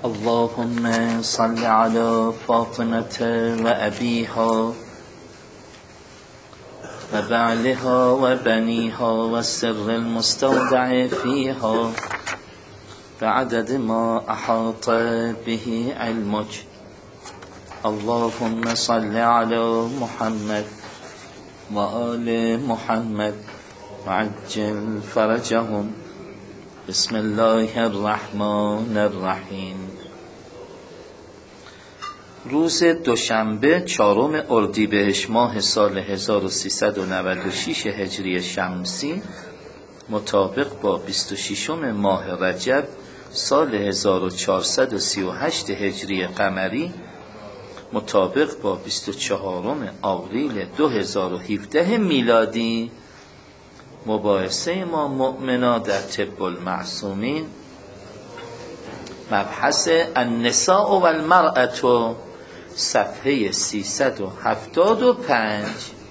اللهم صل على فاطمة وأبيها وبعلها وبنيها والسر المستودع فيها بعدد ما أحاط به علمك. اللهم صل على محمد وآل محمد وعجل فرجهم. بسم الله الرحمن الرحیم. روز دوشنبه 4 اردیبهشت ماه سال 1396 هجری شمسی مطابق با 26 ماه رجب سال 1438 هجری قمری مطابق با 24 آوریل 2017 میلادی مباحثه ما مؤمنا در طب المعصومین، مبحث النساء و المرأة، صفحه 375.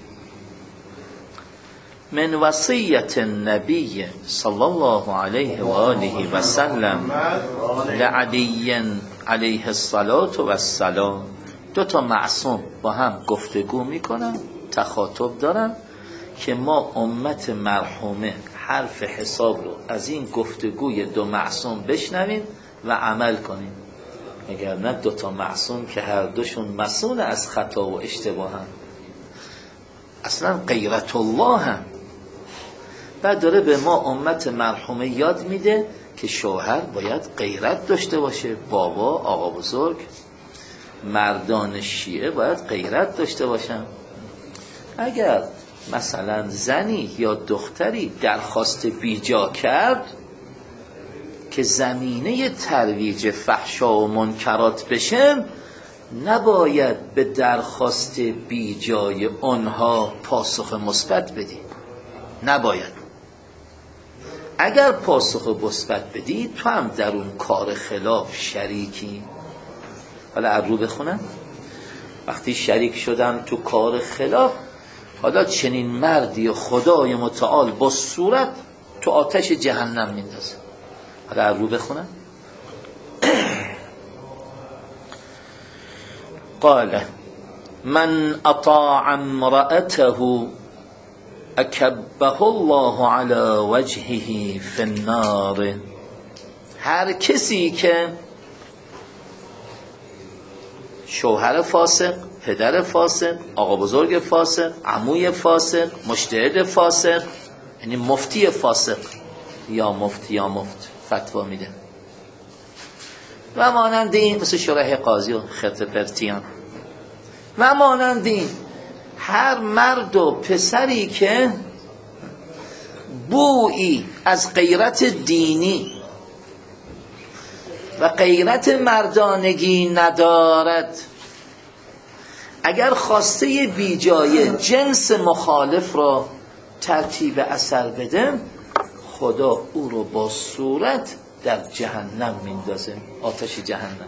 من وصیت النبی صلی الله علیه و آله و سلم لعلی علیه الصلاة و السلام. 2 معصوم با هم گفتگو میکنن، تخاطب دارن که ما امت مرحومه حرف حساب رو از این گفتگوی 2 معصوم بشنویم و عمل کنیم، اگر نه 2 معصوم که هر دوشون مسئول از خطا و اشتباه هم، اصلا غیرت الله هم. بعد داره به ما امت مرحومه یاد میده که شوهر باید غیرت داشته باشه، بابا، آقا بزرگ، مردان شیعه باید غیرت داشته باشن. اگر مثلا زنی یا دختری درخواست بیجا کرد که زمینه ترویج فحشا و منکرات بشه، نباید به درخواست بیجای آنها پاسخ مثبت بدی، نباید. اگر پاسخ مثبت بدی تو هم در اون کار خلاف شریکی. حالا ارو بخونم، وقتی شریک شدن تو کار خلاف، حالا چنین مردی خدای متعال با صورت تو آتش جهنم میندازه. حالا ارو بخونم. قال من اطاع امرأته اکبه الله علی وجهه فی النار. هر کسی که شوهر فاسق، پدر فاسق، آقا بزرگ فاسق، عموی فاسق، مجتهد فاسق، یعنی مفتی فاسق یا مفت فتوا میده و مانند این، مثل شرح قاضی و خط پرتیان و مانند این، هر مرد و پسری که بویی از غیرت دینی و غیرت مردانگی ندارد، اگر خواسته بیجای جنس مخالف را ترتیب اثر بده، خدا او رو با صورت در جهنم میندازه، آتش جهنم.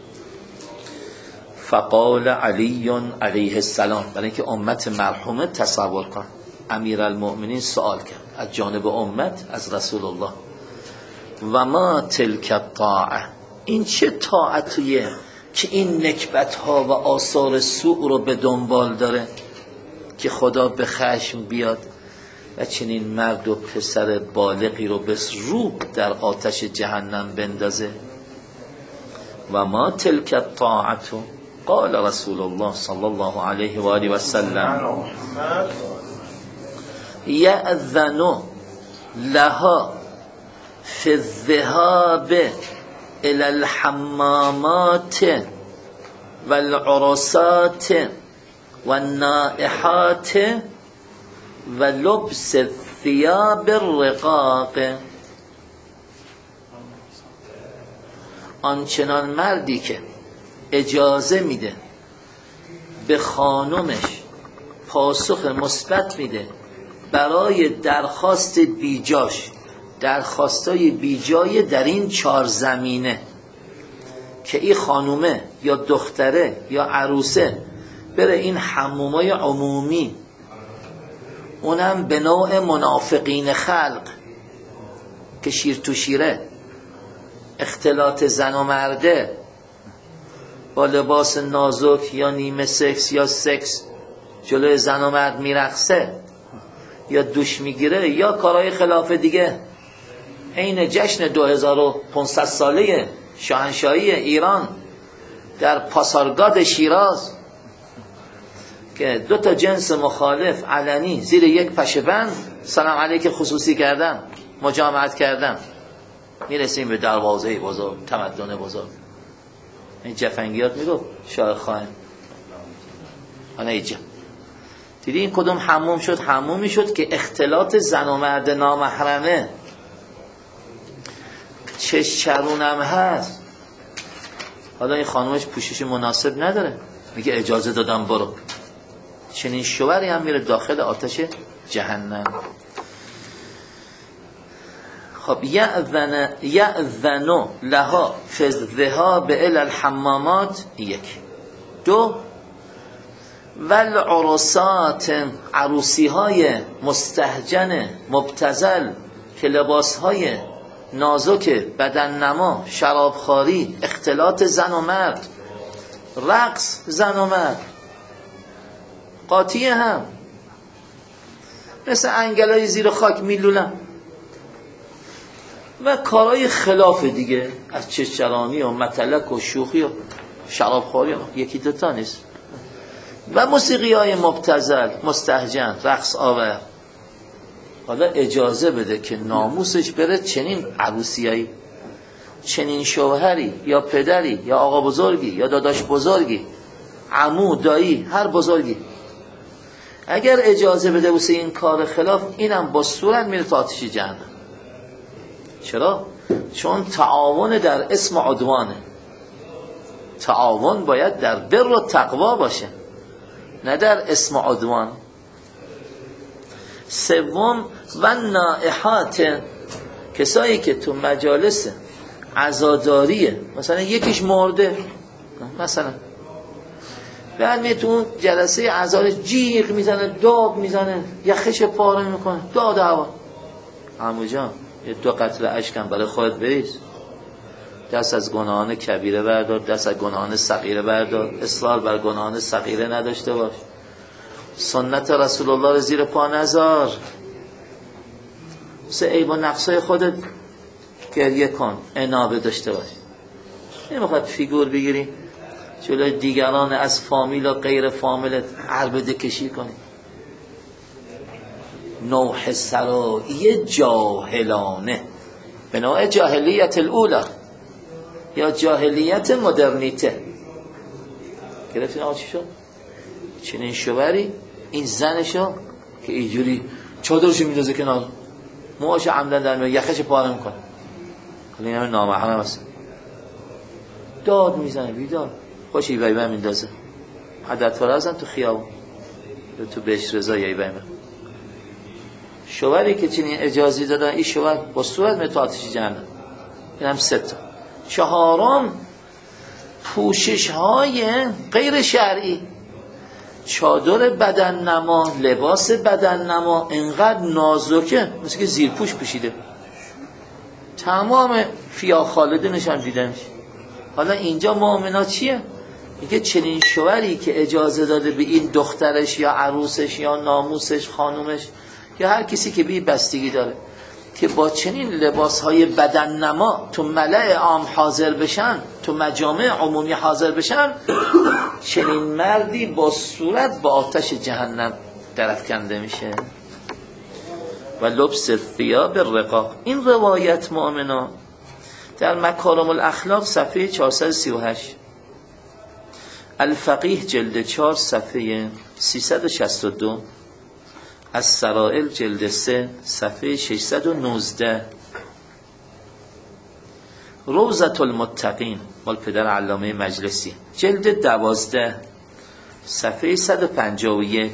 فقال علی علیه السلام، برای اینکه امت مرحومه تصور کن، امیرالمؤمنین سوال کرد از جانب امت از رسول الله، و ما تلک الطاعه، این چه طاعتیه که این نکبت ها و آثار سوء رو به دنبال داره که خدا به خشم بیاد و چنین مرد و پسر بالغی رو به رو در آتش جهنم بندازه. و ما تلک الطاعه، قال رسول الله صلی الله علیه و آله و سلم یأذن لها فی الذهاب الى الحمامات والعرسات والنائحات ولبس الثياب الرقاق. آنچنان مردی که اجازه میده به خانمش پاسخ مثبت میده برای درخواست بیجاش، درخواستای بیجای در این 4 زمینه، که این خانومه یا دختره یا عروسه بره این حمومای عمومی، اونم به نوع منافقین خلق که شیر تو شیره، اختلاط زن و مرده با لباس نازک یا نیمه سکس یا سکس جلوی زن و مرد میرقصه یا دوش میگیره یا کارهای خلاف دیگه، عین جشن 2500 ساله شاهنشاهی ایران در پاسارگاد شیراز که 2 جنس مخالف علنی زیر یک پشه بند سلام علیک خصوصی کردن، مجامعت کردن، میرسیم به دروازه بزرگ، تمدن بزرگ. این جفنگیات میگو شاه خائن حالا ایجا دیدی این کدوم حموم شد؟ حمومی شد که اختلاط زن و مرد نامحرمه، چش چرونم هست. حالا این خانومش پوشش مناسب نداره، میگه اجازه دادم برو. چنین شوهری هم میره داخل آتش جهنم. خب یأذن لها فی الذهاب الی الحمامات، 1. 2 والعرسات، عروسی های مستهجن مبتذل که لباس های نازک، بدن نما، شرابخواری، اختلاط زن و مرد، رقص زن و مرد، قاطیه هم مثل انگلای زیر خاک میلولن و کارهای خلاف دیگه از چشچرانی و متلک و شوخی و شرابخواری، یکی دوتا نیست، و موسیقی های مبتذل مستهجن، رقص آور. حالا اجازه بده که ناموسش بره چنین عروسیایی، چنین شوهری یا پدری یا آقا بزرگی یا داداش بزرگی، عمو، دایی، هر بزرگی اگر اجازه بده واسه این کار خلاف، اینم با صورت میره تا آتش جهنم. چرا؟ چون تعاون در اسم عدوانه. تعاون باید در بر و تقوا باشه، نه در اسم عدوان. 3 و نائحات، کسایی که تو مجالس عزاداریه، مثلا یکیش مرده، مثلا بعد می تو اون جلسه عزاداری جیغ میزنه، داد میزنه، یخش پاره میکنه، داد هوا. عمو جان یه 2 قطره اشکم برای خودت بریز، دست از گناهان کبیره بردار، دست از گناهان صغیره بردار، اصرار بر گناهان صغیره نداشته باش، سنت رسول الله رو زیر پا نذار، سه عیب و نقصای خودت گریه کن، انابه داشته باش. نمیخواد فیگور بگیری جلوی دیگران از فامیل و غیر فامیلت عربده کشی کنی. نوح سرایی جاهلانه به نوع جاهلیت الاولا یا جاهلیت مدرنیته. گرفتین آقا چی شد؟ چنین شوهری این زنشو که اینجوری چادرشو میندازه کنار، موهاش عمدن در میاد، یخش پاره میکنه، این همه نامحرم هست، داد میزنه، بیدار خوش ایبایی میندازه، عدد فرازم تو خیابون تو بهش رضا ایبایی من. شوهری که چنین اجازی دادن، این شوهر با صورت میره تو آتش جهنم. این هم 3 تا. 4 پوشش های غیر شرعی، چادر بدن نما، لباس بدن نما انقدر نازکه مثل که زیرپوش پوشیده، تمام فیا خالده نشان دیده میشه. حالا اینجا مؤمنا چیه؟ میگه چنین شوهری که اجازه داده به این دخترش یا عروسش یا ناموسش، خانومش یا هر کسی که بی بستگی داره که با چنین لباسهای بدن نما تو ملأ عام حاضر بشن، تو مجامع عمومی حاضر بشن، چنین مردی با صورت با آتش جهنم درافکنده میشه. و لبس الثیاب الرقاق، این روایت مؤمنا در مکارم الاخلاق صفحه 438، الفقیه جلد 4 صفحه 362، از سرائل جلد 3 صفحه 619، روضة المتقین مال پدر علامه مجلسی جلد 12 صفحه 151،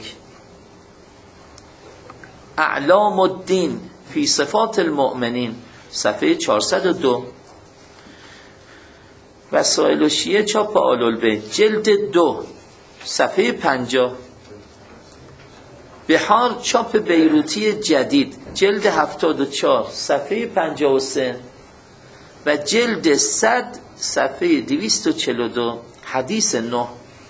اعلام الدین فی صفات المؤمنین صفحه 402، وسائل و شیعه چاپ آل‌البیت جلد 2 صفحه 50، بحار چاپ بیروتی جدید جلد 74 صفحه 53، و جلد 100 صفحه 242 حدیث 9.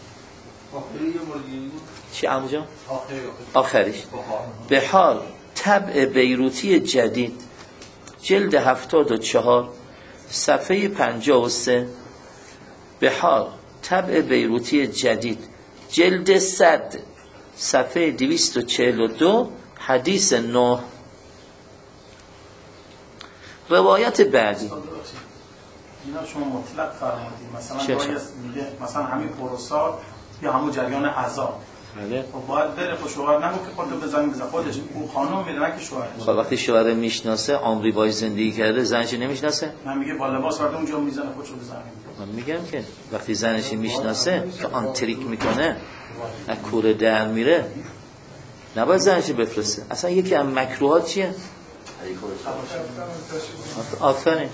چی عمو جان؟ آخریش بحار طبع بیروتی جدید جلد 74 صفحه 53. بحار طبع بیروتی جدید جلد 100 صفحه 242 حدیث 9. روایت بعدی اینا شما مطلق فرمودید مثلا گاهی میگه مثلا همین پروسا یا همون جریان عذاب بله خب باید بره خود شوهر نگو که خودتو بزنی بزن خودش اون خانم میره نه که شوهر. خب وقتی شوهر میشناسه عمری باش زندگی کرده زنش نمیشناسه؟ من میگه با لباس وارد اونجا میزنه خودشو بزنه. من میگم که وقتی زنش میشناسه که آن تریک میکنه از کوره در میره نباید زنش بفرسته. اصلا یکی از مکروهات چیه؟ آفرین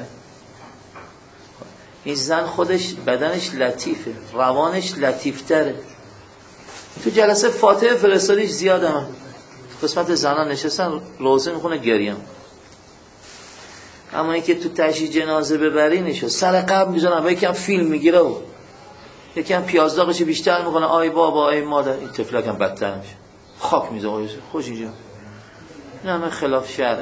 این زن خودش بدنش لطیفه روانش لطیفتره. تو جلسه فاتحه فرستادیش زیاده. من قسمت زنان نشستن روزه میخونه گریم، اما اینکه تو تشییع جنازه ببری نشو سر قبل میزنن و یکم فیلم میگیره و یکم پیازداغش بیشتر میکنه. آی بابا آی مادر، این تفلک هم بدتر میشه خاک میزه خوش اینجا. نه من خلاف شرعه.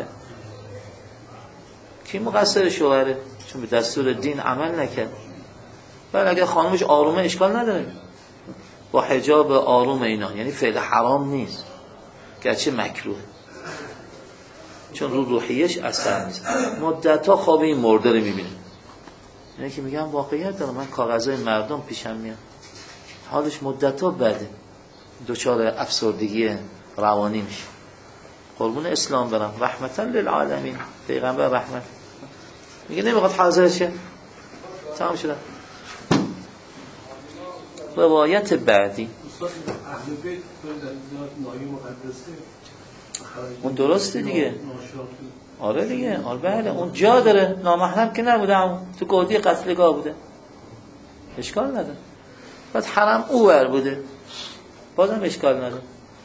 کی مقصر؟ شوهره، چون به دستور دین عمل نکرد. ولی اگه خانمش آرومه اشکال نداره با حجاب آروم اینا، یعنی فعل حرام نیست گرچه مکروه، چون رو روحیش اثر میزنه. مدت‌ها خواب این مرده رو میبینه. یعنی که میگم واقعیت داره، من کاغذهای مردم پیشم میاد حالش مدت‌ها بده، دچار افسردگی روانی میشه. قربون اسلام برم، رحمتا للعالمین، پیغمبر رحمت میگه نمیخواد حاضر شه. تمام شده. روایت بعدی اون درسته دیگه. آره دیگه، آره بله اون جا داره، نامحرم که نبوده، همون تو گودی قتلگاه بوده، اشکال نداره. بعد حرم اوور بوده، بازم اشکال نداره.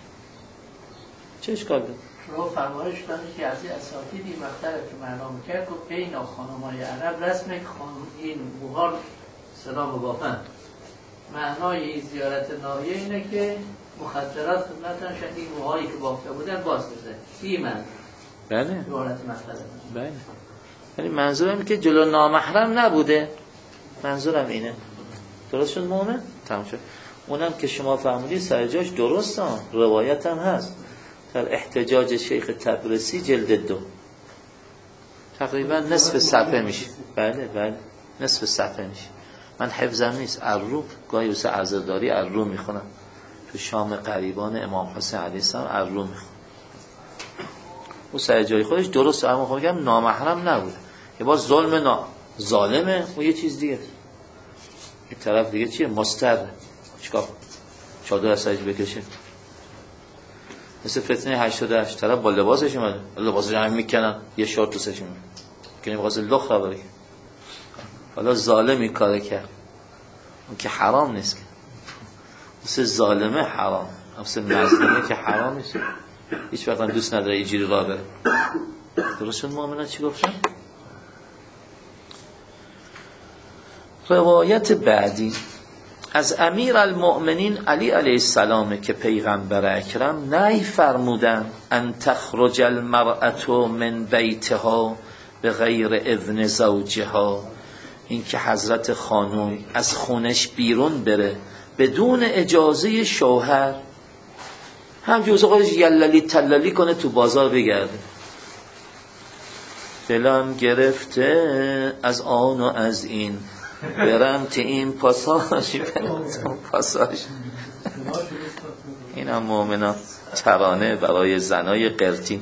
چه اشکال داره؟ رو فرمایش دادن که از اساتیدی مختلف که معلوم کرد که بین خانم‌های عرب رسمه که این موها سلام بافن. معنای زیارت ناحیه اینه که مخدرات خدمتن شد این موهایی که بافته بودن باز بزن. این من بله زیارت مختلف. بله، یعنی منظورم اینه که جلو نامحرم نبوده، منظورم اینه. درست شد مومن؟ تمام شد. اونم که شما فهمیدید سر جاش درسته، روایت هم هست در احتجاج شیخ تبرسی جلد 2 تقریبا نصف صفحه میشه. بله نصف صفحه میشه. من حفظم نیست، الرو گاهی واسه عزاداری الرو میخونم، تو شام قریبان امام حسین علیه السلام الرو میخونم. او سر جای خودش درسته، اما خب میگم نامحرم نبوده. یه بار ظالمه و یه چیز دیگه. این طرف دیگه چیه؟ مستر چیکار چادر از سرش بکشه. مثل فتنه 88 طرف با لباسش اومده، لباسش هم میکنن، یه شورت تو سرش میکنن که نمیخواست لخ را بره. حالا ظالمی کار کرد، اون که حرام نیست که. مثل ظالمه حرام، مثل مظلومه که حرام نیست. هیچ وقت دوست نداره اینجوری راه بره. درست شد مؤمنان چی گفتن؟ روایت بعدی از امیر المؤمنین علی علیه السلام که پیغمبر اکرم نهی فرمودن ان تخرج المرأة من بیتها به غیر اذن زوجها، این که حضرت خانم از خونش بیرون بره بدون اجازه شوهر، همجوز خودش یللی تللی کنه تو بازار بگرده. دلم گرفته از آن و از این، برم تو این پاساژ برم تو اون پاساژ. این هم مؤمنان ترانه برای زنای قرتین.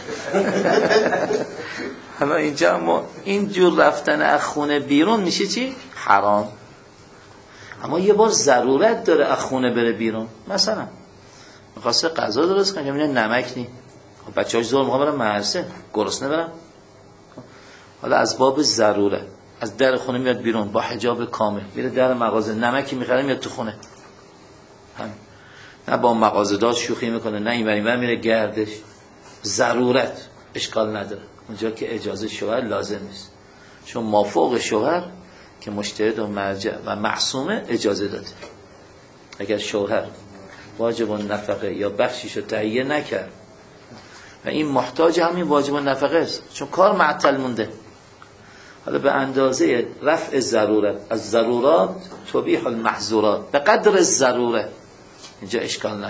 حالا اینجا ما این جور رفتن از خونه بیرون میشه چی؟ حرام. اما یه بار ضرورت داره از خونه بره بیرون. مثلا می‌خواسته غذا درست کنه، میگه نمک نی، بچه‌هاش زور می‌خوام برم مدرسه، گرسنه برم. حالا از باب ضرورت از در خونه میاد بیرون با حجاب کامل، میره در مغازه نمکی میخره میاد تو خونه. همین. نه با مغازه‌دار شوخی میکنه، نه اینور میره گردش. ضرورت اشکال نداره اونجا که اجازه شوهر لازم نیست. چون مافوق شوهر که مجتهد و مرجع و معصومه اجازه داده. اگر شوهر واجب النفقه یا بخشیشو تهیه نکرد و این محتاج همین واجب النفقه است، چون کار معطل مونده، حالا به اندازه رفع ضرورت، از ضرورات تبیح المحظورات، به قدر ضروره، اینجا اشکال نداره.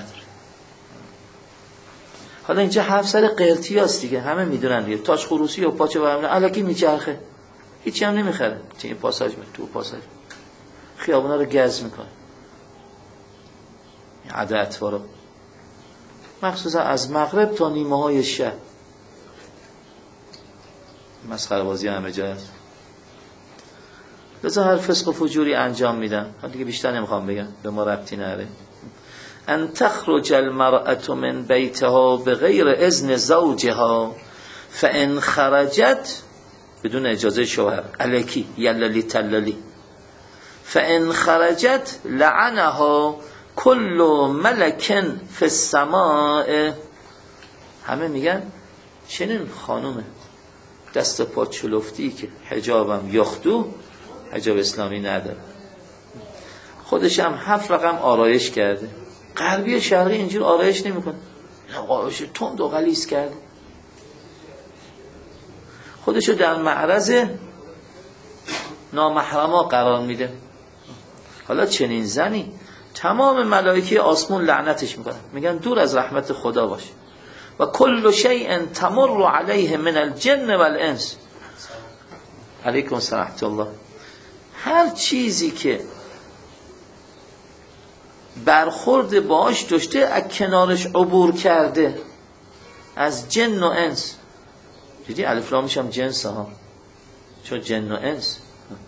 حالا اینجا حرف سر قرتی هست دیگه، همه میدونن دیگه، تاج خروسی و پاچه برمونه الکی میچرخه، هیچی هم نمیخره، چه این پاساژ تو پاساژ خیابونا رو گز میکنه، این عده اطوارو مخصوصا از مغرب تا نیمه های شب مسخره بازی همه جا هست. لذا هر فسق و فجوری انجام میدن. حالا دیگه بیشتر نمیخوام بگم، به ما ربطی نداره. ان تخرج المرأة من بیتها بغیر اذن زوجها فان خرجت، بدون اجازه شوهر، الکی یللی تللی، فان خرجت لعنها کل ملک فی السماء. همه میگن چنین خانومه دست پا چلفتی که حجابم یختو، حجاب اسلامی نداره، خودش هم 7 رقم آرایش کرده، غربی شرقی اینجور آرایش نمیکنه، آرایش تند و غلیظ کرده، خودشو در معرض نامحرما قرار میده. حالا چنین زنی تمام ملائکه آسمون لعنتش میکنن، میگن دور از رحمت خدا باشه. و کل شیء تمر علیه من الجن والانس. علیکم السلام الله. هر چیزی که برخورد باش داشته از کنارش عبور کرده، از جن و انس. دیدی الف لامش هم جنس ها، چون جن و انس،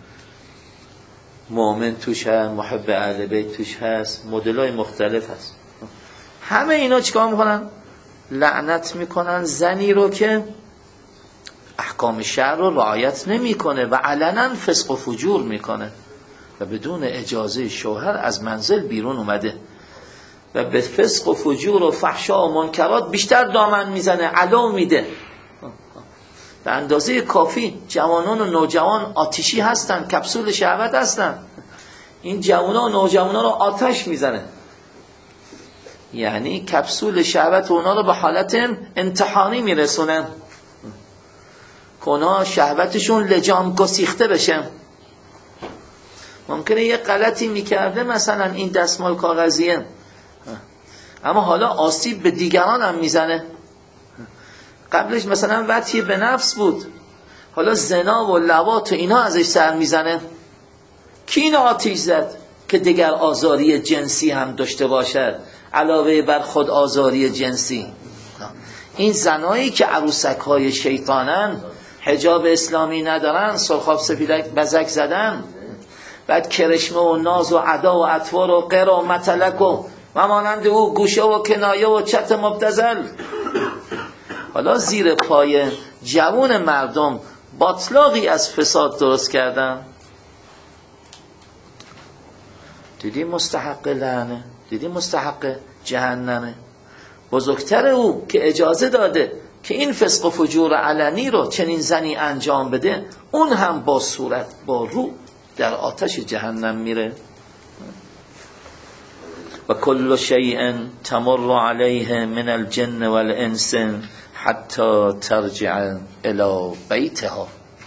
مؤمن توش هست، محب اهل بیت توش هست، مدلای مختلف هست. همه اینا چیکار میکنن؟ لعنت میکنن زنی رو که احکام شرع رو رعایت نمیکنه و علنا فسق و فجور میکنه و بدون اجازه شوهر از منزل بیرون اومده و به فسق و فجور و فحشا و منکرات بیشتر دامن میزنه، علو میده. به اندازه کافی جوانان و نوجوان آتیشی هستن، کپسول شهوت هستن، این جوانان و نوجوانان رو آتش میزنه، یعنی کپسول شهوت اونا رو به حالت امتحانی میرسونن که اونا شهوتشون لجام گسیخته بشه. ممکنه یه غلطی میکرده، مثلا این دستمال کاغذیه، اما حالا آسیب به دیگران هم میزنه. قبلش مثلا وطی به نفس بود، حالا زنا و لواط و اینا ازش سر میزنه. کی اینو آتیش زد؟ که دیگر آزاری جنسی هم داشته باشد علاوه بر خود آزاری جنسی. این زنایی که عروسک های شیطانن، حجاب اسلامی ندارن، سرخاب سفیدک بزک زدن، بعد کرشمه و ناز و عدا و اطوار و قر و متلک و مانند او گوشه و کنایه و چت مبتذل. حالا زیر پای جوان مردم باطلاقی از فساد درست کردن. دیدی مستحق لعنه، دیدی مستحق جهنمه. بزرگتر او که اجازه داده که این فسق و فجور علنی رو چنین زنی انجام بده، اون هم با صورت با رو در آتش جهنم میره. و کل شیء تمر علیه من الجن والانس حتی ترجع الى بیتها.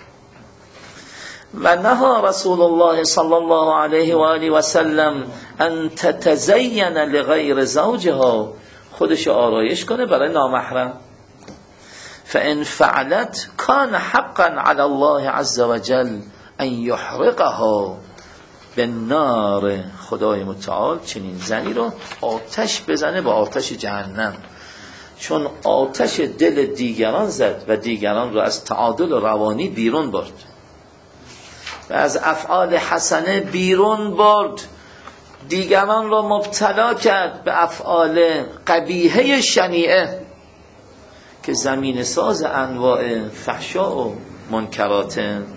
و نهى رسول الله صلی الله علیه و آله و سلم ان تتزین لغیر زوجها، خودش آرایش کنه برای نامحرم. فان فعلت کان حقا علی الله عز وجل ان یحرقها بالنار. خدای متعال چنین زنی رو آتش بزنه با آتش جهنم، چون آتش دل دیگران زد و دیگران رو از تعادل روانی بیرون برد و از افعال حسنه بیرون برد، دیگران رو مبتلا کرد به افعال قبیحه شنیعه که زمین ساز انواع فحشا و منکرات.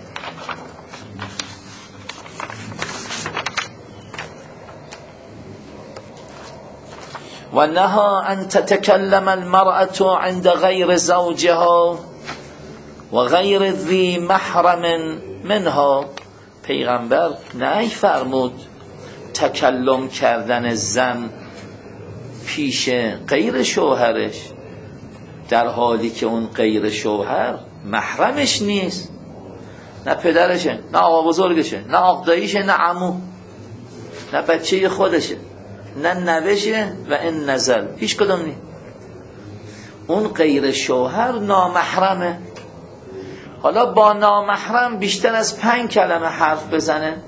و نهى ان تتكلم المرأة عند غیر زوجها و غیر ذی محرم منها پیغمبر نهی فرمود تکلم کردن زن پیش غیر شوهرش در حالی که اون غیر شوهر محرمش نیست، نه پدرشه، نه آقا بزرگشه، نه آقداییشه، نه عمو، نه بچه خودشه، نه نوشه و این نزل، هیچ کدوم نیست. اون غیر شوهر نامحرمه. حالا با نامحرم بیشتر از 5 کلمه حرف بزنه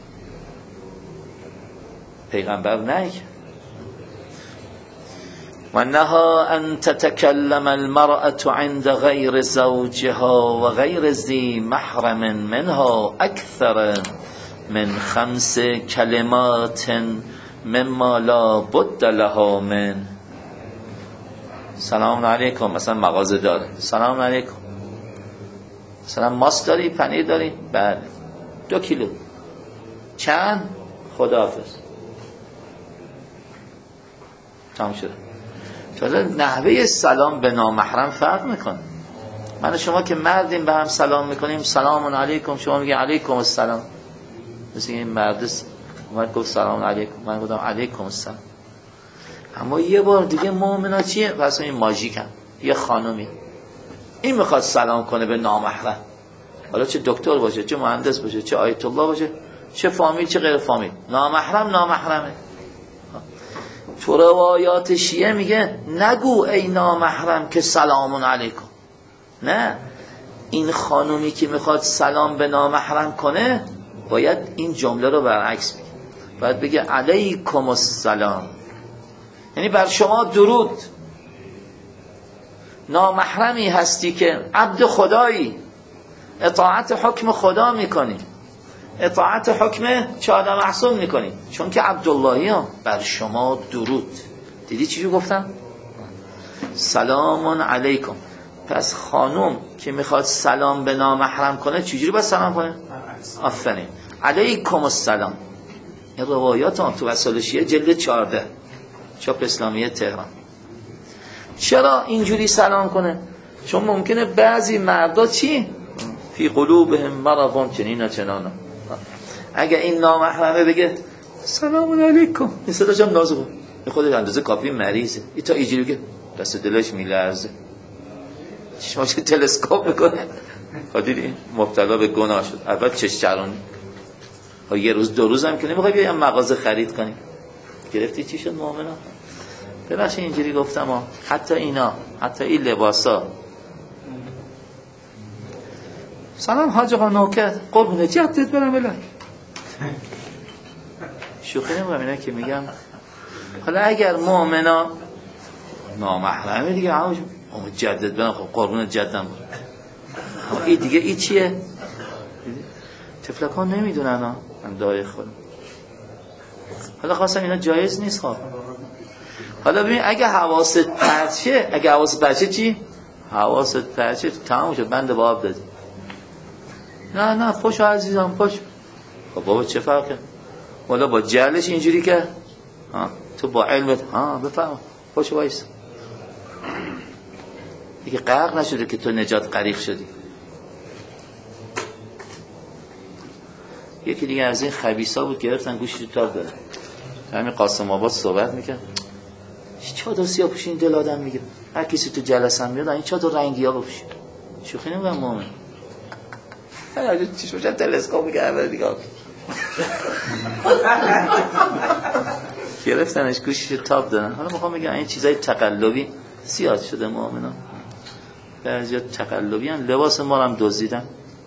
پیغمبر نه. و نها ان تتکلم المرأة عند غیر زوجها و غیر ذی محرم منها اکثر من 5 کلمات مما لا بد لها من. سلام علیکم، مثلا مغازه داره، سلام علیکم، مثلا ماست داری، پنیر داری؟ بله. 2 کیلو. چند؟ خداحافظ. تمام شده. تازه نحوه سلام به نامحرم فرق میکنه. من و شما که مردیم به هم سلام میکنیم، سلام علیکم، شما میگی علیکم السلام. مثل این مرد اومد گفت سلام علیکم، من گفتم علیکم السلام. اما یه بار دیگه مؤمنا چیه؟ واسه این ماژیکم، یه خانومی این میخواد سلام کنه به نامحرم، حالا چه دکتر باشه، چه مهندس باشه، چه آیت الله باشه، چه فامیل، چه غیر فامیل، نامحرمه. تو روایات شیعه میگه نگو ای نامحرم که سلام علیکم. نه، این خانومی که میخواد سلام به نامحرم کنه باید این جمله رو برعکس بگه، باید بگه علیکم السلام، یعنی بر شما درود. نامحرمی هستی که عبد خدایی، اطاعت حکم خدا میکنی، اطاعت حکم چهار معصوم میکنی، چون که عبداللهی ها بر شما درود. دیدی چی گفتم؟ سلام علیکم. پس خانوم که میخواد سلام به نامحرم کنه چجوری باید سلام کنه؟ آفرین، علیکم السلام. این روایات هم تو وسائل شیعه جلد 14 چاپ اسلامیه تهران. چرا اینجوری سلام کنه؟ چون ممکنه بعضی مردا چی؟ فی قلوبهم مرض چنین چنانا. اگه این نامحرمه بگه سلام علیکم، این صداش هم نازه بود، این خودش اندازه کافی مریضه، این تا اینجوری بگه دست دلش میلرزه، چشماش تلسکوپ میکنه. دیدی مبتلا به گناه شد. اول چش چرونی، یه روز 2 روز هم که نمیخوای بیای مغازه خرید کنی، گرفتی چی شد مؤمنا؟ ببخشید اینجوری گفتم ها. حتی اینا، حتی این لباسا، سلام حاج آقا نوکر، قربونه جدت برم بلای شوخی نمیگم اینا که میگم. حالا اگر مؤمنا نامحرمه دیگه حاج جدت برم، خب قربونه جدم برم. این دیگه این چیه؟ تفلکان نمیدونن ها، من دعای خودم. حالا خواستم اینا جایز نیست. خب حالا ببین اگه حواست پرچه، اگه حواست پرچه چی؟ حواست پرچه تمام شد، بند با آب دادی. نه پاشو عزیزم پاشو. خب بابا چه فرقه؟ حالا با جهلش اینجوری که تو با علمت بفهم پاشو وایس دیگه، غرق نشده که تو نجات غریق شدی. یکی دیگه از این خبیثا بود گرفتن گوشی تو تاب داره، همین قاسم آباد صحبت میکنه، چادر سیاه پوشین دل آدم میگه، هر کسی تو جلسه هم میاد این چادر رنگی ها بپوشین. شوخی نمیگم مومن، چیش باشن تلسکوپ میگه اول دیگه گرفتنش گوشیش تاب دارن. حالا میخوام بگم این چیزای تقلبی زیاد شده مؤمنا، بعضی تقلبی ان. لباس ما هم دزدیدن.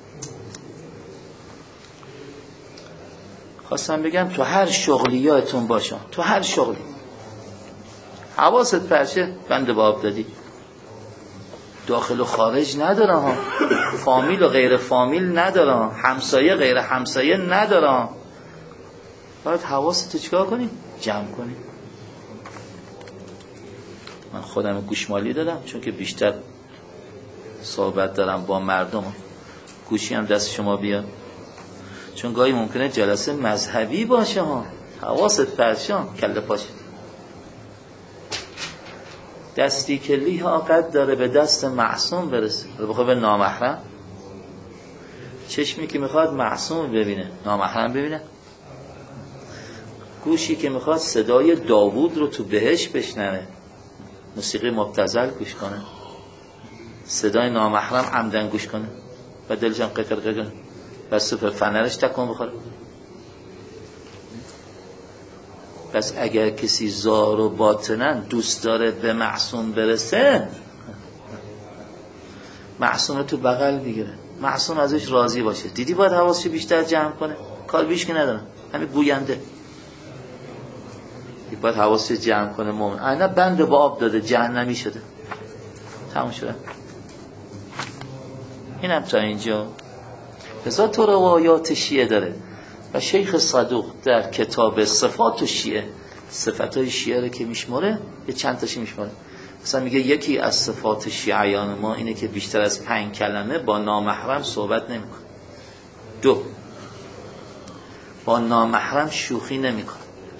خواستم بگم تو هر شغلی یادتون باشه، تو هر شغلی حواست پرچه، بند با آب دادی، داخل و خارج نداره ها، فامیل و غیر فامیل نداره، همسایه غیر همسایه نداره. باید حواستو چیکار کنی؟ جمع کنی. من خودم گوشمالی دادم چون که بیشتر صحبت دارم با مردم، گوشی هم دست شما بیاد، چون گاهی ممکنه جلسه مذهبی باشه ها، حواست پرچه، کله پاشه. دستی که لیها قد داره به دست معصوم برسه، بخواه به نامحرم چشمی که میخواد معصوم ببینه نامحرم ببینه، گوشی که میخواد صدای داوود رو تو بهشت بشنوه موسیقی مبتذل گوش کنه، صدای نامحرم عمدن گوش کنه و دلشان قکر قکر و سوپر فنرش تکون بخوره. پس اگر کسی زار و باطنن دوست داره به معصوم برسه، معصوم رو تو بغل بگیره، معصوم ازش راضی باشه. دیدی باید حواسش بیشتر جمع کنه، کار بیش که ندارم، همین گوینده باید حواسش جمع کنه. مومن اینا بند با آب داده جهنمی شده، تموم شده. اینم تا اینجا. لذا تو روایات شیعه داره و شیخ صدوق در کتاب صفات شیعه، صفاتهای شیعه رو که میشماره یه چند تاشی میشماره. مثلا میگه یکی از صفات شیعیان ما اینه که بیشتر از 5 کلمه با نامحرم صحبت نمیکنه. 2 با نامحرم شوخی نمیکنه.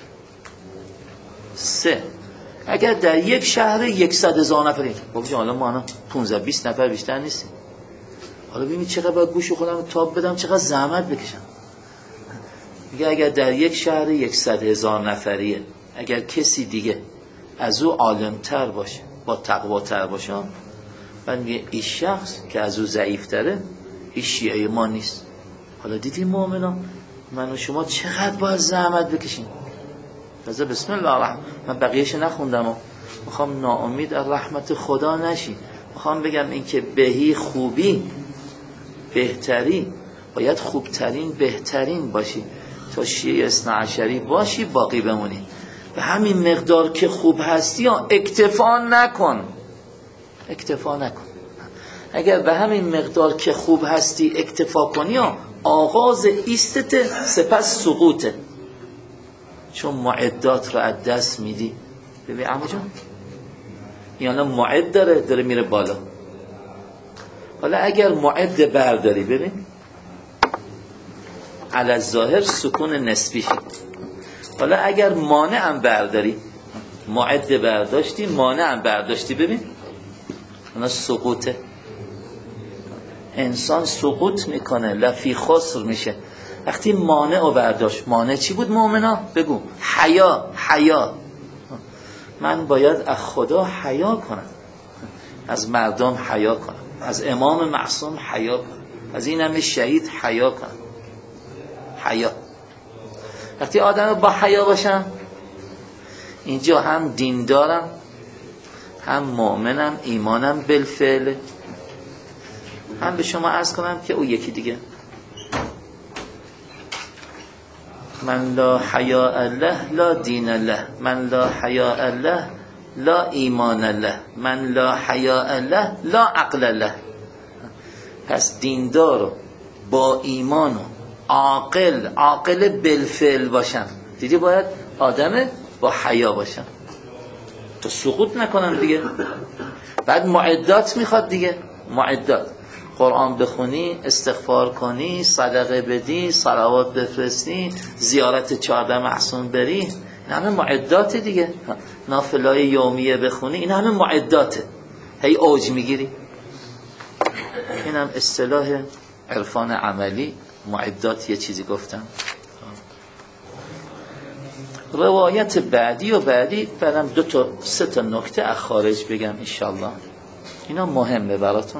3 اگر در یک شهر 100,000 نفریم، بابا حالا ما 15-20 نفر بیشتر نیستیم، حالا ببینید چقدر باید گوش خودم تاب بدم، چقدر زحمت بکشم. میگه اگر در یک شهر 100,000 نفریه، اگر کسی دیگه از او عالمتر باشه، با تقواتر باشه، بعد میگه این شخص که از او ضعیفتره این شیعه ما نیست. حالا دیدیم مؤمنان من و شما چقدر باید زحمت بکشیم. لذا بسم الله الرحمن، من بقیهش نخوندم و میخوام ناامید از رحمت خدا نشی. میخوام بگم این که بهی خوبی بهتری، باید خوبترین بهترین باشی تا شیعه اثناعشری باشی باقی بمونی. به همین مقدار که خوب هستی اکتفا نکن، اکتفا نکن. اگر به همین مقدار که خوب هستی اکتفا کنی آغاز ایستت سپس سقوطه، چون معدات رو از دست میدی. ببین عمو جان یعنی معد داره میره بالا. حالا اگر معد برداری، ببین علی الظاهر سکون نسبی شد. حالا اگر مانع هم برداری، معد برداشتی مانع هم برداشتی، ببین اون سقوطه. انسان سقوط میکنه، لفی خسر میشه وقتی مانع رو برداشت. مانع چی بود مؤمنا؟ بگو. حیا. من باید از خدا حیا کنم، از مردم حیا کنم، از امام معصوم حیا کنم، از این همه شهید حیا کنم. حیا. وقتی آدم با حیا باشم اینجا هم دیندارم، هم مؤمنم، ایمانم بالفعل. هم به شما عرض کنم که او یکی دیگه، من لا حیاء الله لا دین الله، من لا حیاء الله لا ایمان الله، من لا حیاء الله لا عقل الله. پس دیندار و با ایمان و عاقل بالفعل باشم. دیدی باید آدم با حیا باشم تو سقوط نکنم دیگه. بعد معدات میخواد دیگه، معدات قرآن بخونی، استغفار کنی، صدقه بدی، صلوات بفرستی، زیارت 14 معصوم بری، این همه معدات دیگه. نافلای یومیه بخونی، این همه معداته. هی اوج میگیری. این هم اصطلاح عرفان عملی. معدات یه چیزی گفتم. روایت بعدی بعدم 2-3 نکته از خارج بگم انشالله، اینا مهمه براتون.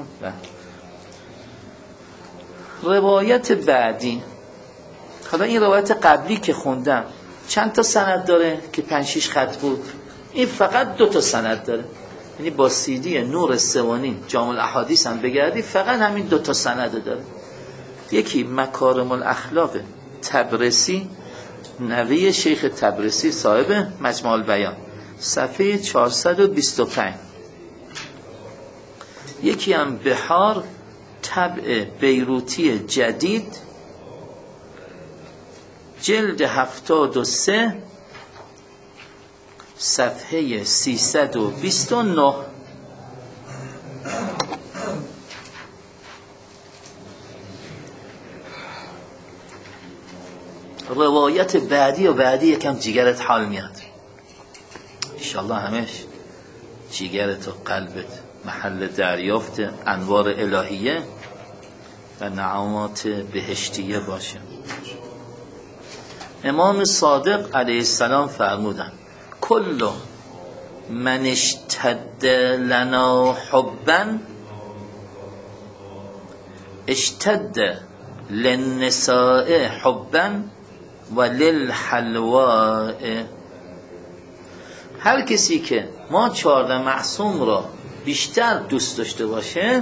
روایت بعدی، حالا این روایت قبلی که خوندم چند تا سند داره که 5-6 خط بود، این فقط 2 سند داره. یعنی با CD نور سوانی جامع الاحادیث هم بگردی فقط همین 2 سند داره. یکی مکارم الاخلاق تبرسی، نوی شیخ تبرسی صاحب مجموع البیان، صفحه 425. یکی هم بحار طبع بیروتی جدید، جلد 73 صفحه 329. روایت بعدی یکم جیگرت حال میاد انشالله. همش جیگرت و قلبت محل دریافت انوار الهیه. و نعمات بهشتیه باشه. امام صادق علیه السلام فرمودن کل من اشتد لنا حبا اشتد للنساء حبا و للحلواء. هر کسی که ما 14 معصوم را بیشتر دوست داشته باشه،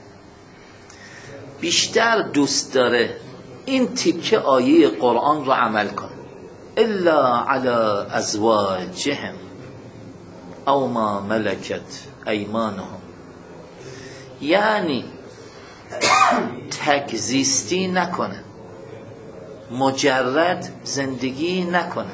بیشتر دوست داره این تیکه آیه قرآن رو عمل کن، الا علی ازواجهم او ما ملکت ایمانهم. یعنی تکزیستی نکنه، مجرد زندگی نکنه،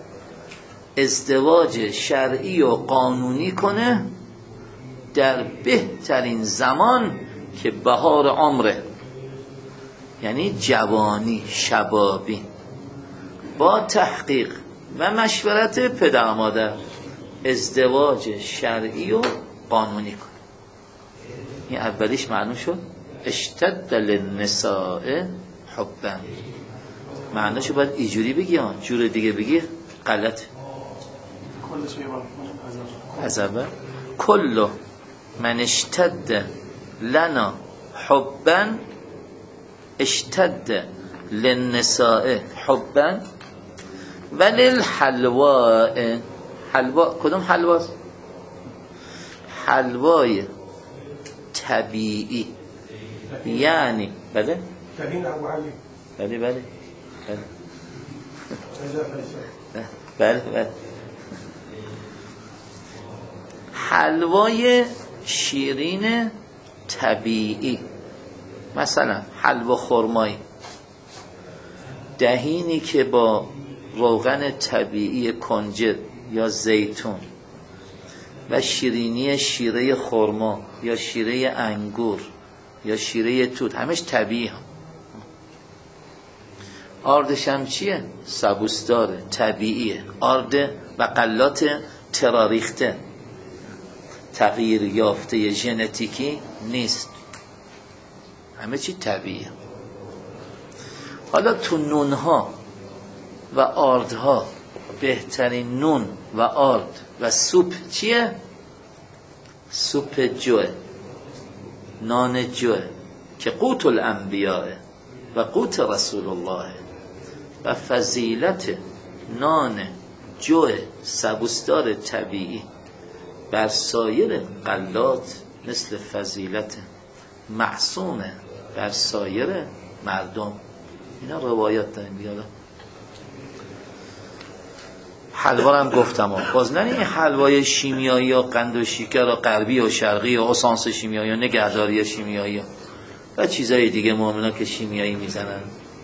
ازدواج شرعی و قانونی کنه در بهترین زمان که بهار عمره، یعنی جوانی، شبابی، با تحقیق و مشورت پدر مادر ازدواج شرعی و قانونی کنه. این اولیش معلوم شد اشتد للنساء حبا. معناشو باید اینجوری بگی، جور دیگه بگی غلط. از اول کل من اشتد لنا حبا اشتد للنساء حبا و للحلواء. حلوا کدوم حلواست؟ حلوای طبیعی. یعنی بله بله بله بله بله حلوای شیرین طبیعی، مثلا حلوا خرمایی، دهینی که با روغن طبیعی کنجد یا زیتون و شیرینی شیره خرما یا شیره انگور یا شیره توت، همش طبیعی هم. آردش هم چیه؟ سبوسداره، طبیعیه. آرد بقلات تراریخته، تغییر یافته ژنتیکی نیست، همه چی طبیعیه. حالا تو نونها و آردها بهترین نون و آرد و سوپ چیه؟ سوپ جوه، نان جوه که قوت الانبیاء و قوت رسول الله. و فضیلت نان جوه سبوسدار طبیعی بر سایر غلات مثل فضیلت معصومه بر سایر مردم. اینا روایات داریم بیاده. حلوا هم گفتم باز نه این حلوای شیمیایی یا قند و شکر و غربی و شرقی و اسانس شیمیایی و نگهداری شیمیایی و چیزای دیگه مؤمنا که شیمیایی میزنن.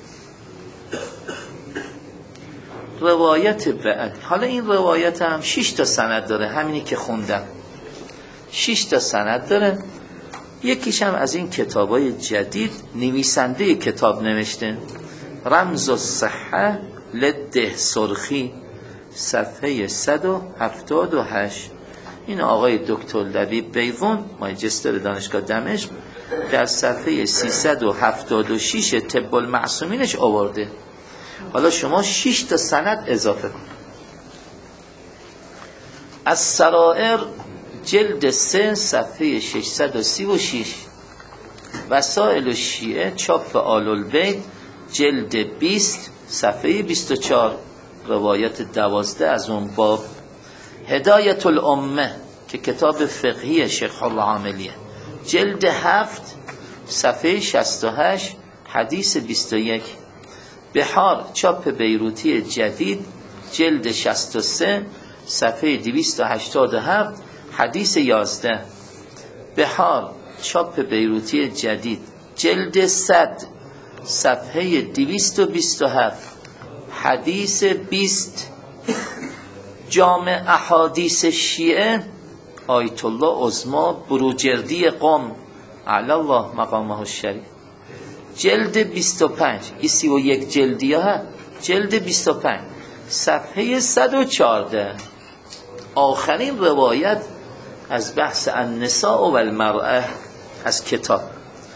روایت بعد، حالا این روایت هم 6 تا سند داره، همینی که خوندم 6 تا سند داره. یکیش هم از این کتابای جدید نویسنده کتاب نوشته، رمز الصحه لده سرخی، صفحه 178. این آقای دکتر لبیب بیضون، ماجستر دانشگاه دمشق، در صفحه 376 طب المعصومینش آورده. حالا شما 6 تا سند اضافه کن. از سرائر جلد 3 صفحه 636. وسائل الشیعه چاپ آل البیت جلد 20 صفحه 24، روایت 12 از اون باب. هدایت الامه که کتاب فقهی شیخ العاملیه جلد 7 صفحه 68 حدیث 21. بحار چاپ بیروتی جدید جلد 63 صفحه 287 حدیث 11. بحار چاپ بیروتی جدید جلد 100 صفحه 227 حدیث 20. جامع احادیث شیعه آیت الله عظما بروجردی قم علی الله مقامه الشریف جلد 25. این 31 جلدی ها، جلد 25 صفحه 114. آخرین روایت از بحث النساء و المرأه از کتاب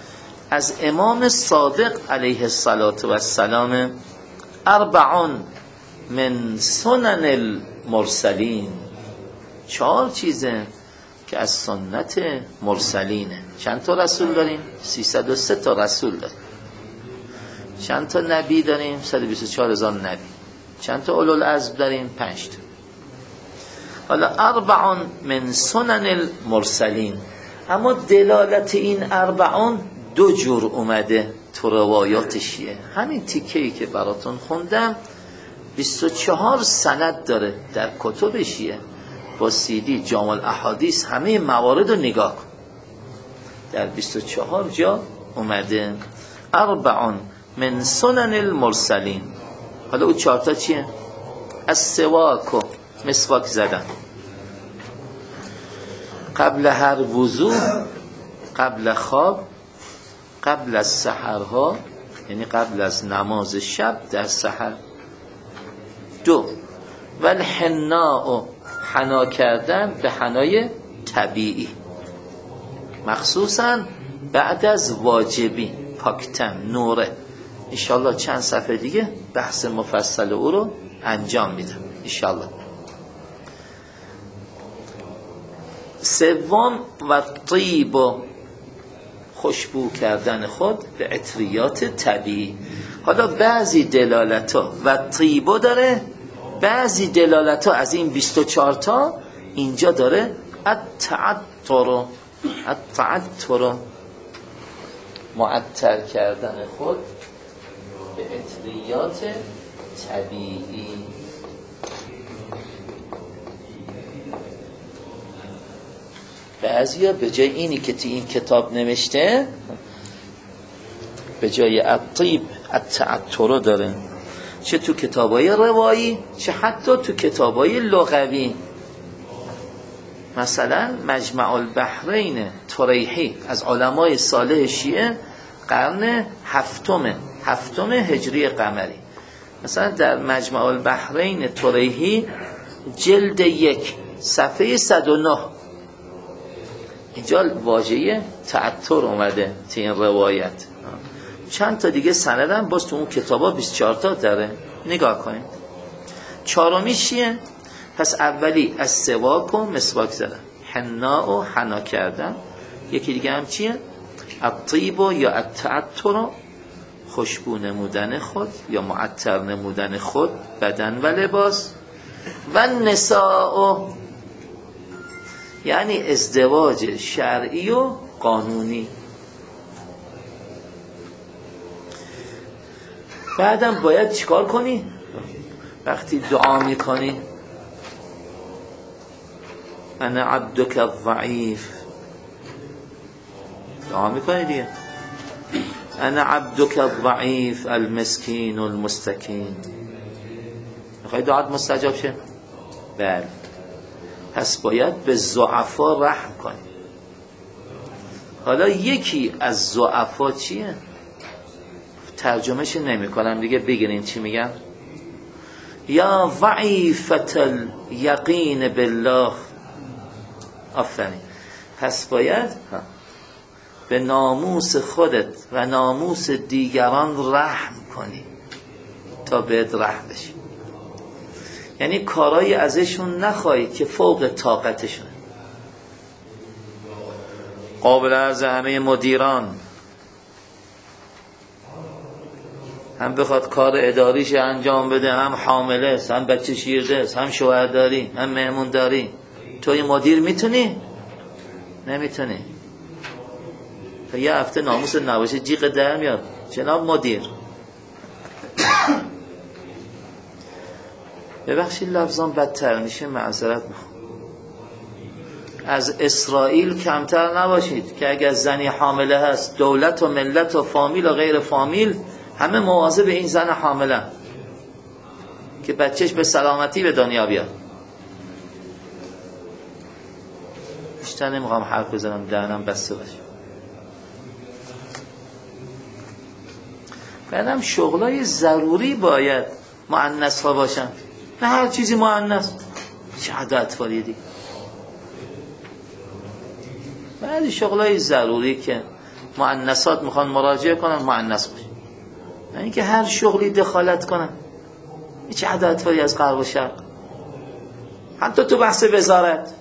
از امام صادق علیه السلام 4 من سنن المرسلین، 4 چیزه که از سنت مرسلینه. چند تا رسول داریم؟ 303 تا رسول داریم. چند تا نبی داریم؟ 124,000 نبی. چند تا اولوالعزم داریم؟ 5 تا. حالا 4 من سنن المرسلین، اما دلالت این 4 2 جور اومده تو روایات شیعه. همین تیکه‌ای که براتون خوندم 24 سند داره در کتب شیعه با CD جامع الاحادیث، همه موارد رو نگاه کن، در 24 جا اومده 4 من سنن المرسلین. حالا او 4 تا چیه؟ از سواک و مسواک زدن قبل هر وضو، قبل خواب، قبل از سحرها، یعنی قبل از نماز شب در سحر. 2 والحناء، حنا کردن به حنای طبیعی، مخصوصا بعد از واجبی، پاکتن، نوره. انشالله چند صفحه دیگه بحث مفصل او رو انجام میدم انشالله. 3 و طیب، خوشبو کردن خود به عطریات طبیعی. حالا بعضی دلالت‌ها و طیبو داره، بعضی دلالت‌ها از این 24 تا اینجا داره التعطر، معطر کردن خود به عطریات طبیعی. بعضیا به جای اینی که تو این کتاب نوشته، به جای الطیب التعطر داره، چه تو کتابای روایی چه حتی تو کتابای لغوی. مثلا مجمع البحرین طریحی از علمای صالح شیعه قرن 7 هجری قمری، مثلا در مجمع البحرین طریحی جلد 1 صفحه 109 اینجا واژه تعطر اومده تو این روایت. چند تا دیگه سندم باز تو اون کتابا 24 تا داره، نگاه کنید. 4 چیه؟ پس اولی از سواک و مسواک زدن، حنا و حنا کردن. یکی دیگه هم چیه؟ الطیب و یا التعطر، خوشبو نمودن خود یا معطر نمودن خود، بدن و لباس. و نساء، یعنی ازدواج شرعی و قانونی. بعدم باید چیکار کنی؟ وقتی دعا میکنی انا عبدک الضعیف، دعا میکنی دیگه، انا عبدک الضعیف المسکین المستکین. میخوای دعات مستجاب شه؟ بله. پس باید به ضعفا رحم کنی. حالا یکی از ضعفا چیه؟ ترجمهش نمی کنم دیگه، بگیرین چی میگم. یا ضعیفت الیقین بالله. آفرین. پس باید به ناموس خودت و ناموس دیگران رحم کنی تا بهت رحم بشی. یعنی کارایی ازشون نخواهی که فوق طاقتشونه. قابل عرض همه مدیران هم بخواد کار اداریش انجام بده، هم حامله است، هم بچه شیرده است، هم شوهرداری، هم مهمونداری. توی مدیر میتونی؟ نمیتونی. تا یه هفته ناموس نباشه جیغ در میاد جناب مدیر. ببخشید لفظان بدتر میشه، معذرت میخوام. از اسرائیل کمتر نباشید که اگر زنی حامله هست، دولت و ملت و فامیل و غیر فامیل همه مواظب این زن حامله که بچهش به سلامتی به دنیا بیاد. بیشتر نمیخوام حرف بزنم، دهنم بسته باشه. بعدم شغلای ضروری باید مؤنث ها باشن، نه هر چیزی مؤنث. چه اطفالی دیگه. بعضی شغلای ضروری که مؤنثات میخوان مراجعه کنن مؤنث باشه، نه اینکه هر شغلی دخالت کنن. هیچ عدالتی از غرب و شرق، حتی تو بحث وزارت.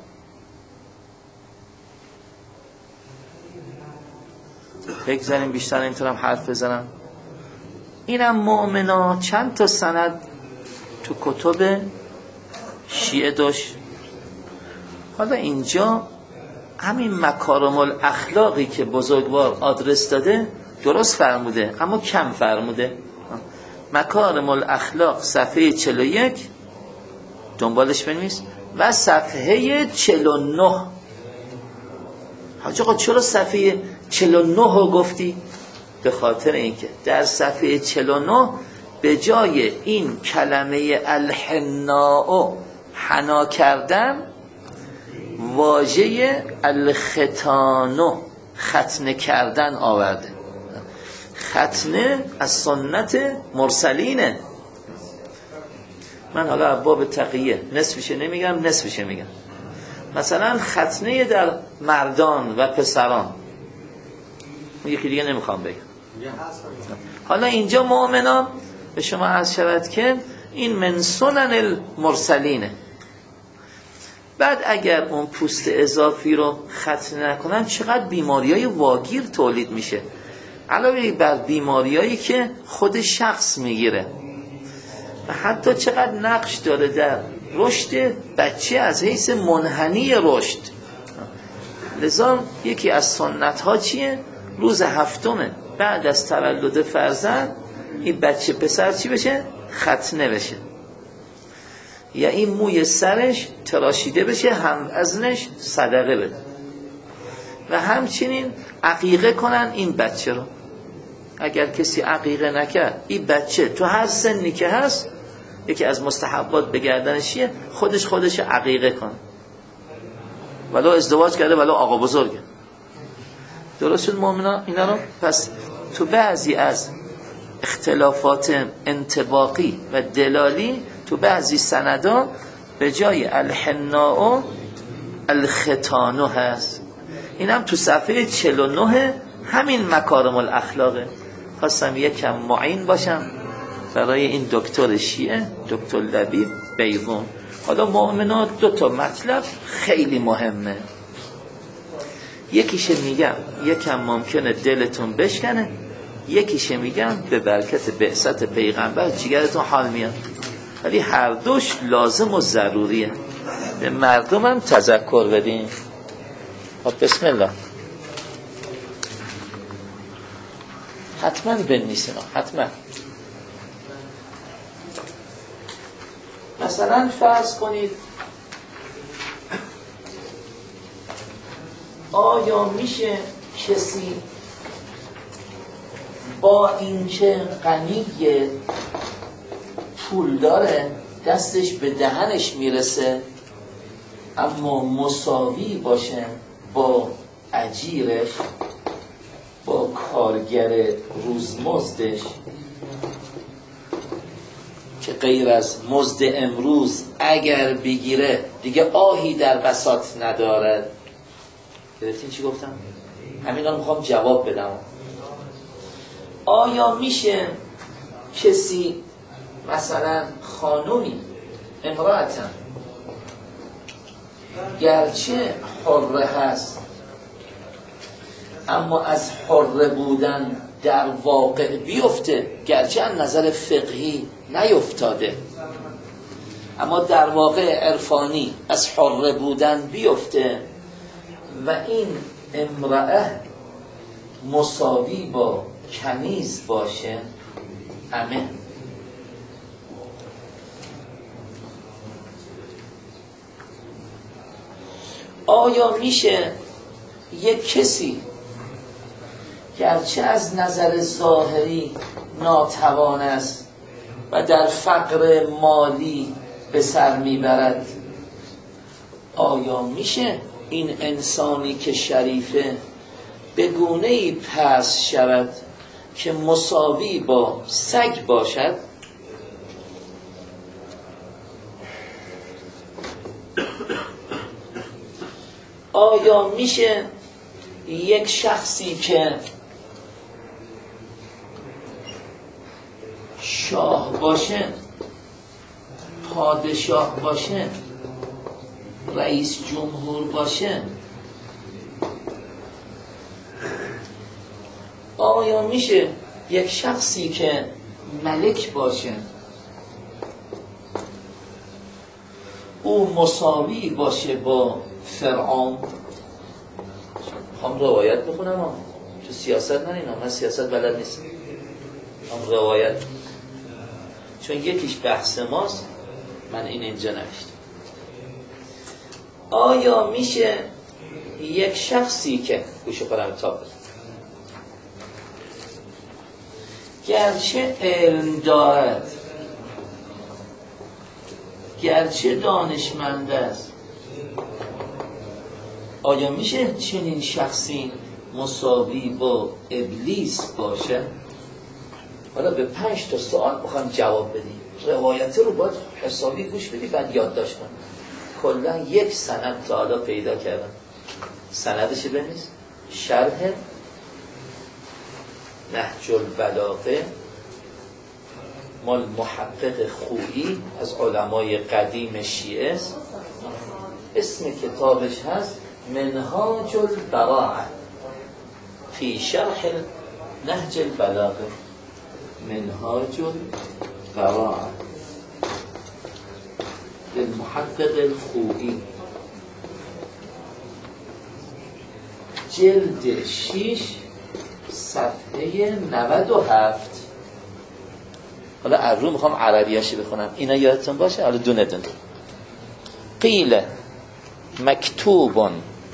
بگذاریم بیشتر اینطورم حرف بزنم. اینم مؤمنا چند تا سند تو کتب شیعه داشت. حالا اینجا همین مکارم الاخلاقی که بزرگوار آدرس داده درست فرموده اما کم فرموده. مکارم الاخلاق صفحه 41 دنبالش بنویس و صفحه 49. حاج آقا چرا صفحه 49 رو گفتی؟ به خاطر اینکه در صفحه 49 به جای این کلمه الحناء حنا کردن واژه الختانو ختنه کردن آورده. ختنه از سنت مرسلینه. من حالا باب تقیه نصفشه نمیگم، نصفشه میگم. مثلا ختنه در مردان و پسران، یکی دیگه نمیخوام بگم. حالا اینجا مؤمنان به شما عرض شود که این من سنن المرسلینه. بعد اگر اون پوست اضافی رو ختنه نکنن چقدر بیماریای واگیر تولید میشه، علاوه بر بیماریایی که خود شخص میگیره و حتی چقدر نقش داره در رشد بچه از حیث منحنی رشد. لذا یکی از سنت ها چیه؟ روز هفتم بعد از تولد فرزند این بچه پسر چی بشه؟ ختنه بشه، یا این موی سرش تراشیده بشه، هم وزنش صدقه بده و همچنین عقیقه کنن این بچه رو. اگر کسی عقیقه نکرد این بچه تو هر سنی که هست یکی از مستحبات به گردنشیه خودش عقیقه کنه، ولو ازدواج کرده ولو آقا بزرگه. درست شد مؤمنان اینا رو؟ پس تو بعضی از اختلافات انطباقی و دلالی تو بعضی سندا به جای الحناء الختانو هست. اینم تو صفحه 49 همین مکارم الاخلاقه. خواستم یکم معین باشم برای این دکتر شیعه، دکتر لبیب بیضون. حالا مؤمنات دو تا مطلب خیلی مهمه. یکیشه میگم یکم ممکنه دلتون بشکنه، یکیشه میگم به برکت بعثت پیغمبر جیگرتون حال میاد، ولی هر دوش لازم و ضروریه. به مردمم تذکر بدین. بسم الله. حتما بنویسین، حتما. مثلا فرض کنید آیا میشه کسی با اینکه غنیه پول داره دستش به دهنش میرسه اما مساوی باشه با اجیرش، با کارگر روزمزدش که غیر از مزد امروز اگر بگیره دیگه آهی در بساط ندارد؟ گرفتین چی گفتم؟ همینا میخوام جواب بدم. آیا میشه کسی مثلا خانومی امرأتن گرچه حره هست اما از حره بودن در واقع بیفته، گرچه از نظر فقهی نیفتاده اما در واقع عرفانی از حره بودن بیفته و این امرأه مساوی با کنیز باشه؟ امه. آیا میشه یک کسی گرچه از نظر ظاهری ناتوان است و در فقر مالی به سر میبرد، آیا میشه این انسانی که شریفه به گونه‌ای پس شود که مساوی با سگ باشد؟ آیا میشه یک شخصی که شاه باشه، پادشاه باشه، رئیس جمهور باشه، آیا میشه یک شخصی که ملک باشه او مساوی باشه با فرعون؟ هم روایت بخونم تو سیاست من سیاست بلد نیستم، هم روایت چون یکیش بحث ماست، من اینجا نوشتم. آیا میشه یک شخصی که گوشو خودم تاب گرچه علم دارد، گرچه دانشمند است، آیا میشه چنین شخصی مساوی با ابلیس باشه؟ حالا به 5 تا سوال میخوام جواب بدیم. روایت رو باید حسابی گوش بدی بعد یادداشت کن. کلا یک سند تا حالا پیدا کردم، سندش بنویس. شرح نهج البلاغه مال محقق خویی از علمای قدیم شیعه است. اسم کتابش هست منهاج البراعه فی شرح نهج البلاغه. منهاج البراعه للمحقق الخویی، جلد 6 صفحه 97. حالا از رو میخوام عربیاشی بخونم، اینا یادتون باشه. حالا دونه دونه. قیل مکتوب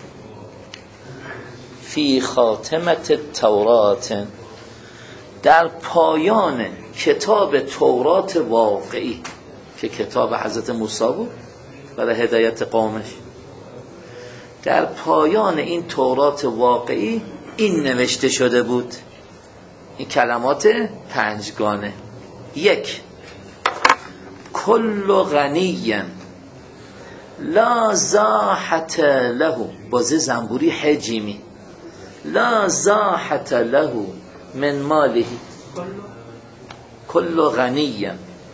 فی خاتمت التورات، در پایان کتاب تورات واقعی که کتاب حضرت موسی بود برای هدایت قومش، در پایان این تورات واقعی این نوشته شده بود، این کلمات 5گانه. 1. کل غنی لا زاحت له، بازه زنبوری حجیمی، لا زاحت له من ماله. کل غنی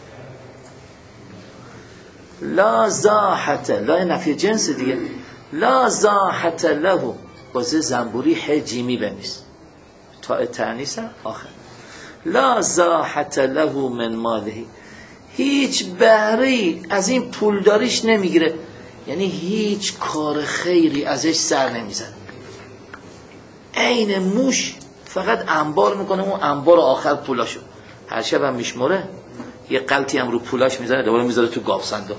لا زاحت، لا نفی جنس دیگه، لا زاحت له، بازه زنبوری حجیمی بنویس، تا تانیث آخر. لا زاحت له من ماله، هیچ بهره‌ای از این پولداریش نمیگیره، یعنی هیچ کار خیری ازش سر نمیزنه. عین موش فقط انبار میکنه، اون انبار آخر پولاشو هر شب هم میشمره، یه قلطی هم رو پولاش میزنه، دوباره میذاره تو گاو صندوق.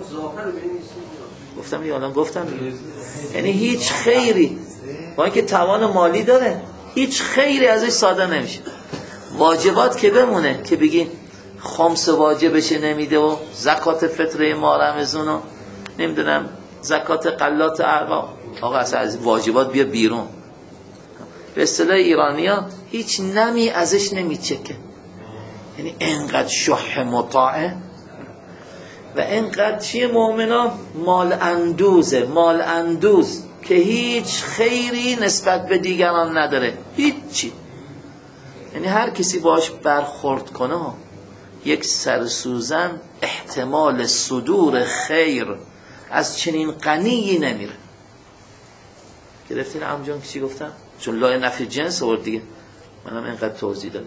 گفتم یا الان گفتم، یعنی هیچ خیری، با اینکه توان مالی داره هیچ خیری ازش صادر نمیشه. واجبات که بمونه که بگی خمس واجبش نمیده و زکات فطره ماه رمضان و نمیدونم زکات قلات ارباب، آقا اصلا از واجبات بیا بیرون. به اصطلاح ایرانی‌ها هیچ نمی ازش نمیچکه، یعنی انقدر شح مطاعه و انقدر چیه مؤمنا مال اندوزه، مال اندوز که هیچ خیری نسبت به دیگران نداره، هیچی. یعنی هر کسی باش برخورد کنه یک سرسوزن احتمال صدور خیر از چنین غنیی نمیره. گرفتین عمجان که چی گفتم؟ چون لای نفی جنس آورد دیگه، منم اینقدر توضیح دادم.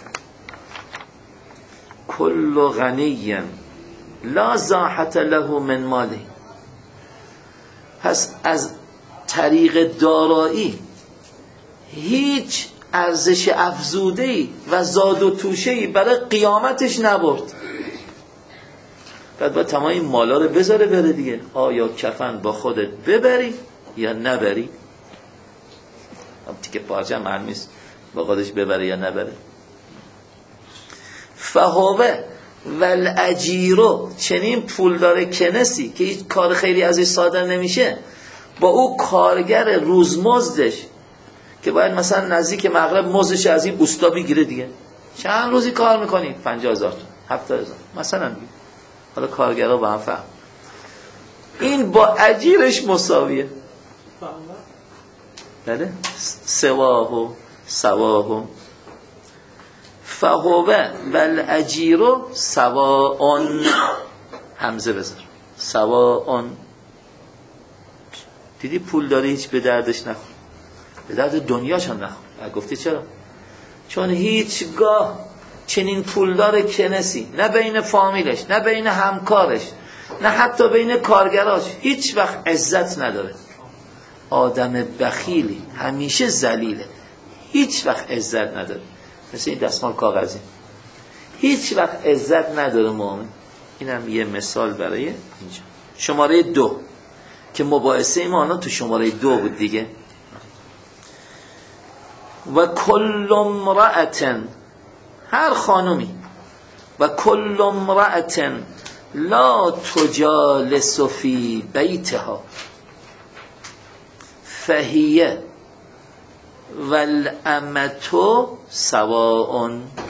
کل غنی لا زاحت له من ماله، پس از طریق دارایی هیچ ارزش افزوده‌ای و زاد و توشه‌ای برای قیامتش نبرد. بعد تمام این مالا رو بذاره بره دیگه، آیا کفن با خودت ببری یا نبری؟ که پارچه معلوم نیست با خودش ببره یا نبره. فهوه والاجیرو، چنین پولدار کنسی که هیچ کار خیری ازش صادر نمیشه، با او کارگر روزمزدش که باید مثلا نزدیک مغرب مزدش از این اوستا بگیره دیگه، چند روزی کار میکنی؟ 50,000 70,000 مثلا دیگه. حالا کارگرها با هم فهم، این با اجیرش مساویه. بله سواه فهو والاجیر سواء، همزه بذار، سواء. دیدی پول داره هیچ به دردش نخور، به درد دنیاش هم نخور. گفتی چرا؟ چون هیچگاه چنین پولدار کنسی نه بین فامیلش، نه بین همکارش، نه حتی بین کارگراش هیچ وقت عزت نداره. آدم بخیلی همیشه ذلیله، هیچ وقت عزت نداره. مثل این دستمال کاغذی هیچ وقت عزت نداره مؤمن. اینم یه مثال برای اینجا. شماره 2 که مباحثه ما الان تو شماره 2 بود دیگه. و کل امرأة، هر خانومی، و کل امرأة لا تجالس فی بیتها فهیه والامة سواء.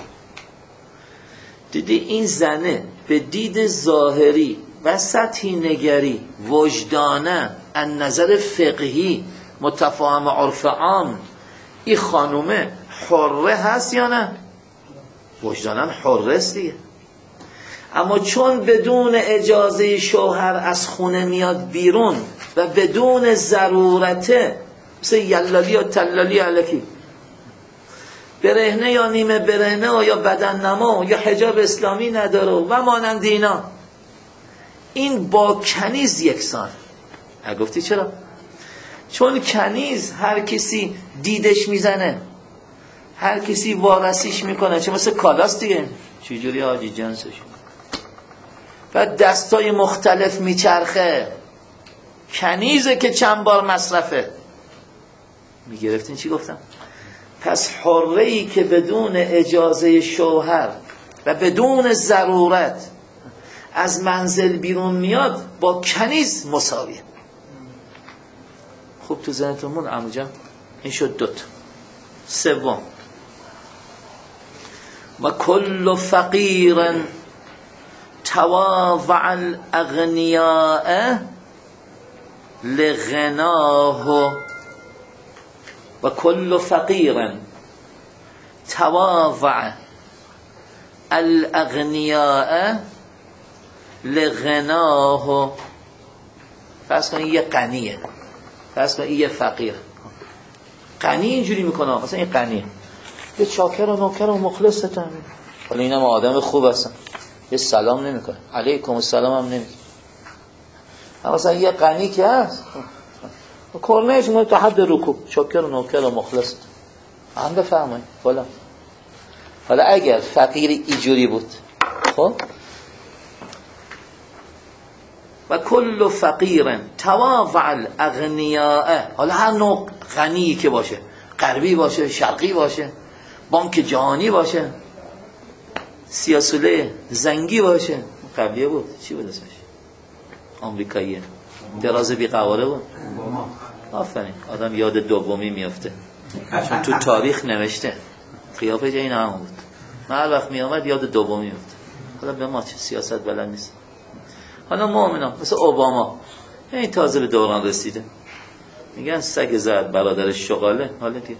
دیدی این زنه به دید ظاهری و سطحی نگری وجدانه از نظر فقهی متفاهم عرف عام این خانومه حره هست یا نه؟ وجدانن حره است دیگه. اما چون بدون اجازه شوهر از خونه میاد بیرون و بدون ضرورته، مثل یلالی یا تلالی علکی، برهنه یا نیمه برهنه یا بدن نما یا حجاب اسلامی نداره و مانند اینا، این با کنیز یکسان. گفتی چرا؟ چون کنیز هر کسی دیدش میزنه، هر کسی وارسیش میکنه، چه مثل کالاست دیگه. چجوری حاجی جنسش و دستای مختلف میچرخه، کنیزه که چند بار مصرفه. میگرفتین چی گفتم؟ پس حره‌ای که بدون اجازه شوهر و بدون ضرورت از منزل بیرون میاد با کنیز مساویه. خوب تو ذهنتون مون عمو جان؟ این شد 2 تا. 3 و کل فقیر تواضع الاغنیاء لغناه، و کل فقیر تواضع الاغنیاء لغناه. فرض کن یه غنیه، فرض کن یه فقیر. غنی اینجوری میکنه، مثلا این غنیه، یه چاکر و نوکر و مخلص هستن، حالا اینا آدم خوب هستن، یه سلام نمیکنه، علیکم السلام هم نمیکنه. اما مثلا یه غنی که هست کرنهش ما تا حد رکوع، چاکر و نوکر و مخلص هم بفرمایید بالا. حالا اگر فقیر اینجوری بود، خب و کل فقیر تواضع الاغنیاء، حالا هر نوع غنی که باشه، غربی باشه، شرقی باشه، بانک جهانی باشه، سیاسوله زنگی باشه. قبلیه بود چی بود اسمش؟ آمریکاییه، دراز بی قواره بود. آفرین، آدم یاد دومی میافته چون تو تاریخ نوشته قیافه این هم بود. من هر وقت میامد یاد دومی میافته. حالا به ما چه سیاست بلد نیست. حالا مؤمنان مثل اوباما، این تازه به دوران رسیده، میگن سگ زد برادرش شغاله. حالا دیگه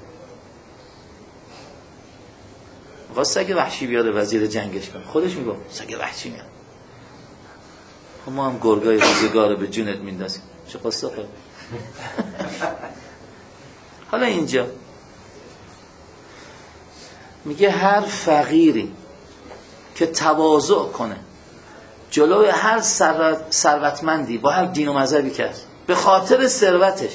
میخواد سگ وحشی بیاره وزیر جنگش کنه، خودش میگه سگ وحشی میاد. خب ما هم گرگای روزگار به جونت میندازیم، چه قصه خود. حالا اینجا میگه هر فقیری که تواضع کنه جلوی هر ثروتمندی با هر دین و مذهبی کرد، به خاطر ثروتش،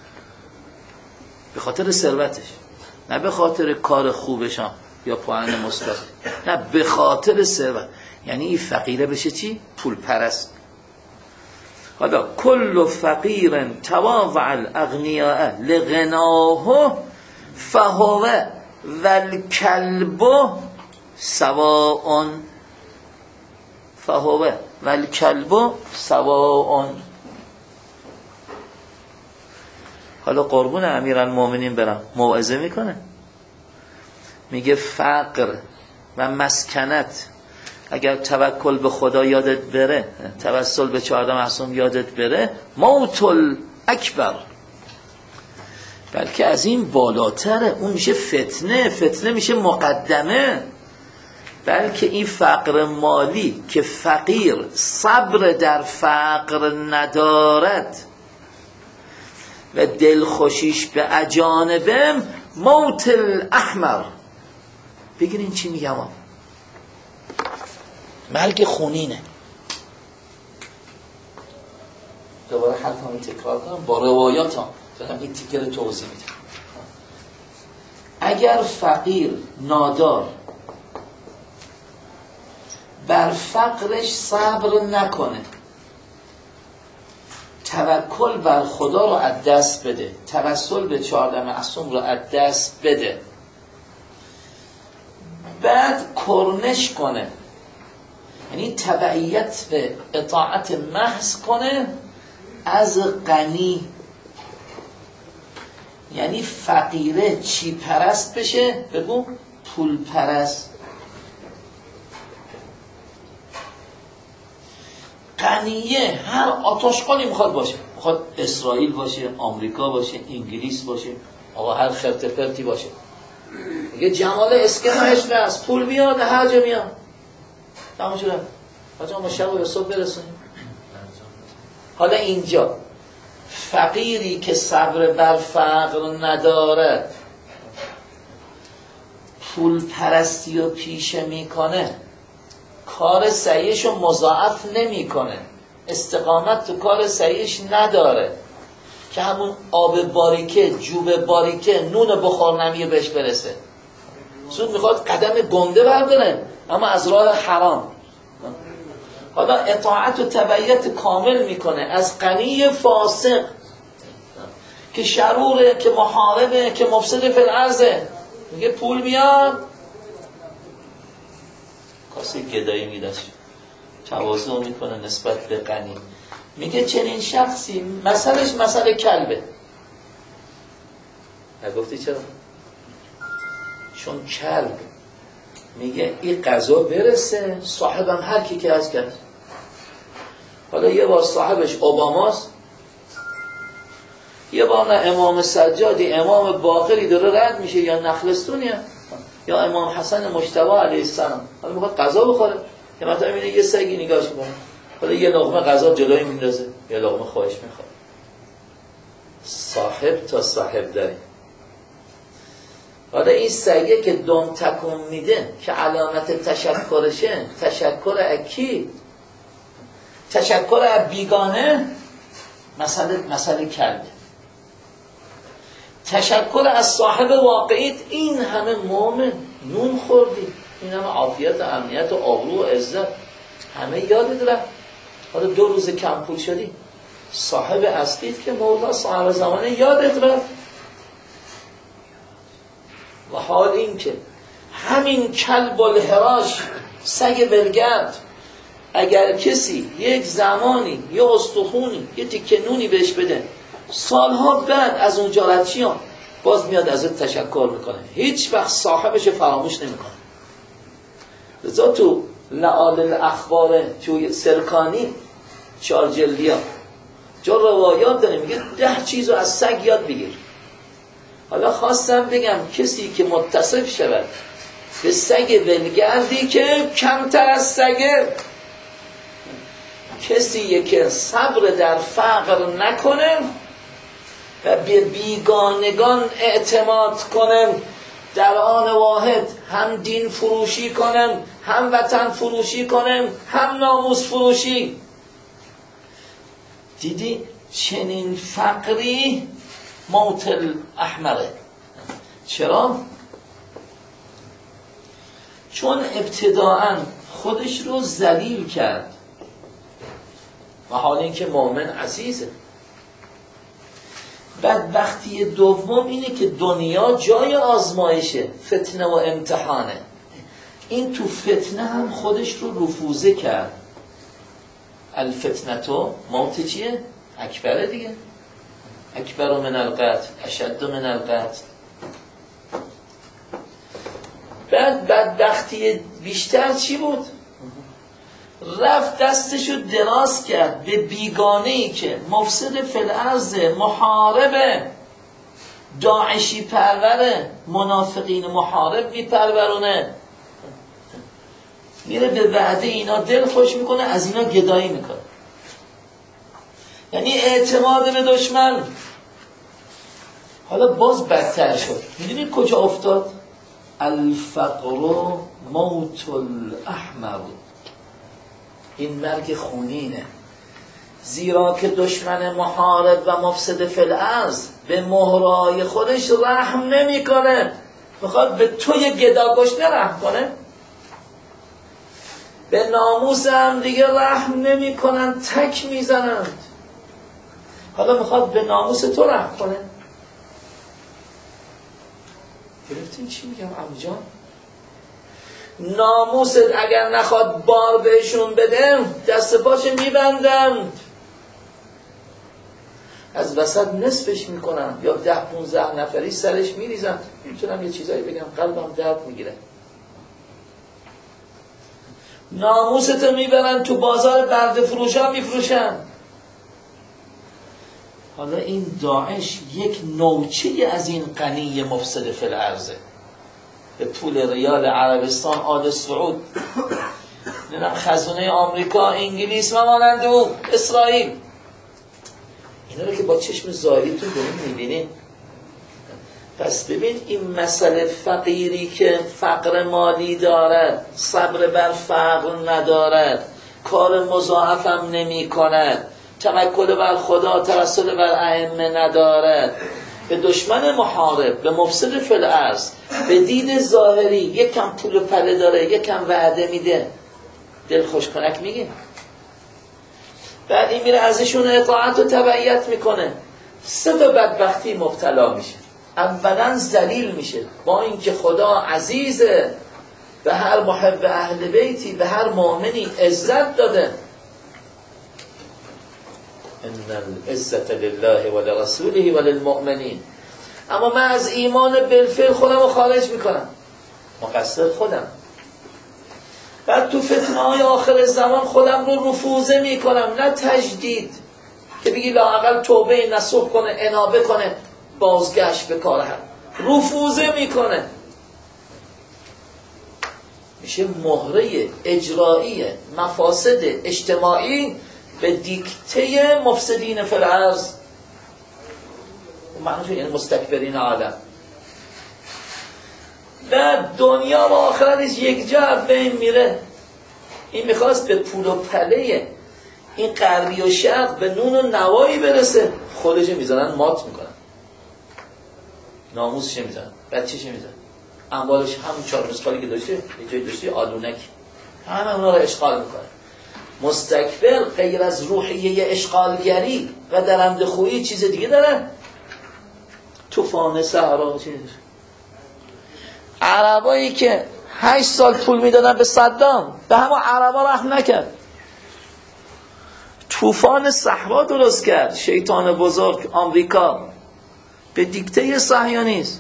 به خاطر ثروتش، نه به خاطر کار خوبشان یا پوان مثبت، نه به خاطر ثروت، یعنی این فقیره بشه چی؟ پول پرست. حالا کل فقیر تواضع الاغنیاء لغناه فهو والکلب سواء، فهو والکلب سواء. حالا قربون امیرالمومنین برم، موعظه میکنه، میگه فقر و مسکنت اگر توکل به خدا یادت بره، توسل به 14 معصوم یادت بره، موت اکبر، بلکه از این بالاتره. اون میشه فتنه، فتنه میشه مقدمه. بلکه این فقر مالی که فقیر صبر در فقر ندارد و دلخوشیش به اجانبم موت الاحمر. بگیرین چی میگم، مرگ خونینه. دوباره حرفمو تکرار کنم با روایات ها دارم این تیکه رو توضیح میدم. اگر فقیر نادار بر فقرش صبر نکنه، توکل بر خدا رو از دست بده، توسل به 14 معصوم رو از دست بده، بعد کرنش کنه، یعنی تبعیت به اطاعت محض کنه از غنی، یعنی فقیره چی پرست بشه؟ بگو پول پرست. غنیه هر آتشقالی میخواد باشه، میخواد اسرائیل باشه، آمریکا باشه، انگلیس باشه، آقا هر خرت پرتی باشه. میگه جمال اسکناش بس، پول بیاد هر جا میاد. تمام شده. بچه‌ها ما شب و صبح برسونیم. حالا اینجا فقیری که صبر بر فقر ندارد، پول پرستی رو پیشه میکنه، کار سعیشو مضاعف نمیکنه، استقامت تو کار سعیش نداره که همون آب باریکه، جوب باریکه، نون بخور نمیه بهش برسه، زود میخواد قدم گنده برداره اما از راه حرام. حالا اطاعت و تبعیت کامل میکنه از غنی فاسق که شروره، که محاربه، که مفسد فی الارضه. میگه پول بیاد کاسه گدایی میدست، تواضع میکنه نسبت به غنی. میگه چنین شخصی مثلش مثل کلبه. نگفتی چرا؟ چون کلب میگه این غذا برسه صاحبم هر کی که از کرد. حالا یه بار صاحبش اوباماست، یه بار نه امام سجادی، امام باقری داره رد میشه، یا نخلستونیه، یا امام حسن مجتبی علیه السلام. حالا میخواد غذا بخوره، یه مرتبه میبینه یه سگی نگاهش میکنه، حالا یه لقمه غذا جلوی میندازه، یه لقمه خواهش میخواد. صاحب تا صاحب داری. حالا این سگه که دم تکون میده که علامت تشکرشه، تشکر اکی، تشکر از بیگانه، مسئله کلبه. تشکر از صاحب واقعیت، این همه مومن نون خوردی، این همه عافیت و امنیت و آبرو و عزت همه یادت رفت، حالا 2 روز کم پول شدی. صاحب اصلیت که مولا صاحب زمانه یادت رفت. و حال این که همین کلب الهراش، سگ بلگرد، اگر کسی یک زمانی یه استخونی یه تیکه نونی بهش بده، سالها بعد از اونجا ردشیان باز میاد ازت تشکر میکنه، هیچ وقت صاحبش فراموش نمیکنه. لذا تو لعال الاخبار تو سرکانی 4 جلدیا جا روایات داره، میگه 10 چیزو از سگ یاد بگیر. حالا خواستم بگم کسی که متصف شود به سگ ولگردی که کمتر از سگه، کسی که صبر در فقر نکنه و به بیگانگان اعتماد کنه، در آن واحد هم دین فروشی کنن، هم وطن فروشی کنن، هم ناموس فروشی. دیدی چنین فقری موت الاحمره. چرا؟ چون ابتداعاً خودش رو ذلیل کرد و حال اینکه مؤمن عزیزه. بدبختی دوم اینه که دنیا جای آزمایشه، فتنه و امتحانه. این تو فتنه هم خودش رو رفوزه کرد. الفتنه تو موت چیه؟ اکبره دیگه. اکبر من القتل، اشد من القتل. بعد بدبختی بیشتر چی بود؟ رفت دستشو دراز کرد به بیگانه‌ای که مفسد فی الارض، محاربه، داعشی پروره، منافقین محارب میپرورونه. میره به وعده اینا دل خوش میکنه، از اینا گدایی میکنه. یعنی اعتماد به دشمن. حالا باز بدتر شد. میدونید کجا افتاد؟ الفقر موت الاحمر. این مرگ خونینه. زیرا که دشمن محارب و مفسد فی الارض به مهرای خودش رحم نمیکنه، میخواد به توی گداگشنه رحم کنه. به ناموس هم دیگه رحم نمی کنن، تک میزنند. حالا میخواد به ناموس تو رحم کنه. گرفتین چی میگم عمو جان؟ ناموست اگر نخواد بار بهشون بده، دست پاش میبندن، از وسط نصفش میکنن، یا 10-15 نفری سرش میریزن. میتونم یه چیزایی بگم قلبم درد میگیره. ناموستو میبرن تو بازار برده فروشا میفروشن. حالا این داعش یک نوچه از این غنی مفسد فی الارضه. به پول ریال عربستان، آل سعود، خزانه آمریکا، انگلیس و مانند او، اسرائیل، اینا رو که با چشم ظاهری تو داریم میبینیم. پس ببین این مسئله فقیری که فقر مالی دارد، صبر بر فقر ندارد، کار مضاعف هم نمی کند، توکل بر خدا، توسل بر ائمه ندارد، به دشمن محارب، به مفسد فی الارض، به دید ظاهری یکم پول و پله داره، یکم وعده میده، دل خوش کنک میگه. بعد این میره ازشون اطاعت و تبعیت میکنه. 3 بدبختی مبتلا میشه. اولا ذلیل میشه، با اینکه خدا عزیزه، به هر محب اهل بیتی، به هر مؤمنی عزت داده. ان العزة لله ولرسوله وللمؤمنین. اما من از ایمان بالفعل خودم رو خارج میکنم، مقصر خودم. بعد تو فتنه های آخر زمان خودم رو رفوزه میکنم، نه تجدید که بگی لااقل توبه نصوح کنه، انابه کنه، بازگشت به کار هم، رفوزه میکنه. میشه مهره اجرایی مفاسد اجتماعی به دیکته مفسدین فی الارض. معنیش یعنی مستکبرین عالم. و دنیا و آخرتش یک جا بین میره. این میخواست به پول و پله این غربی و شرق به نون و نوایی برسه، خودش میزنن مات میکنن، ناموسش میزنن، بچهش میزنن، اموالش هم 4 مسخالی که داشته، یه جایی داشته آلونک، همه اونا رو اشغال میکنه. مستکبر غیر از روحیه اشغالگری و درنده خویی چیز دیگه داره. طوفان صحرا چیز. عربایی که 8 سال پول میدادن به صدام، به همه عربا رحم نکرد. طوفان صحرا درست کرد شیطان بزرگ آمریکا به دیکته صهیونیسم.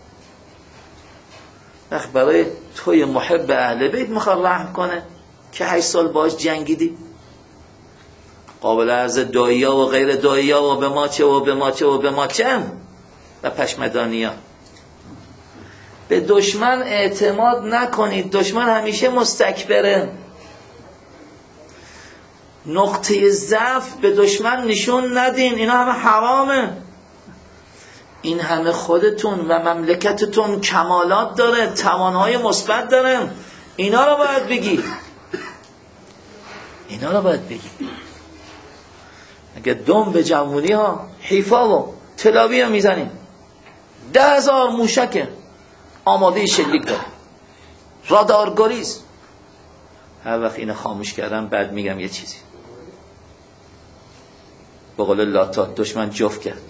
وقت برای توی محب اهل بیت میخواد رحم کنه که 8 سال باش جنگیدی؟ قابل عرض داییا و غیر داییا و به ما چه و به ما چه و به ما چه و پشمدانیا. به دشمن اعتماد نکنید، دشمن همیشه مستکبره. نقطه ضعف به دشمن نشون ندین، اینا همه حرامه. این همه خودتون و مملکتتون کمالات داره، توانهای مثبت داره، اینا رو باید بگی، اینا رو باید بگی. اگه دم به جوونی ها حیفا و تلاوی ها میزنیم، 10,000 موشک آماده شلیک داره، رادار گریز. هر وقت اینو خاموش کردم بعد میگم یه چیزی، به قول لاتات دشمن جفت کرد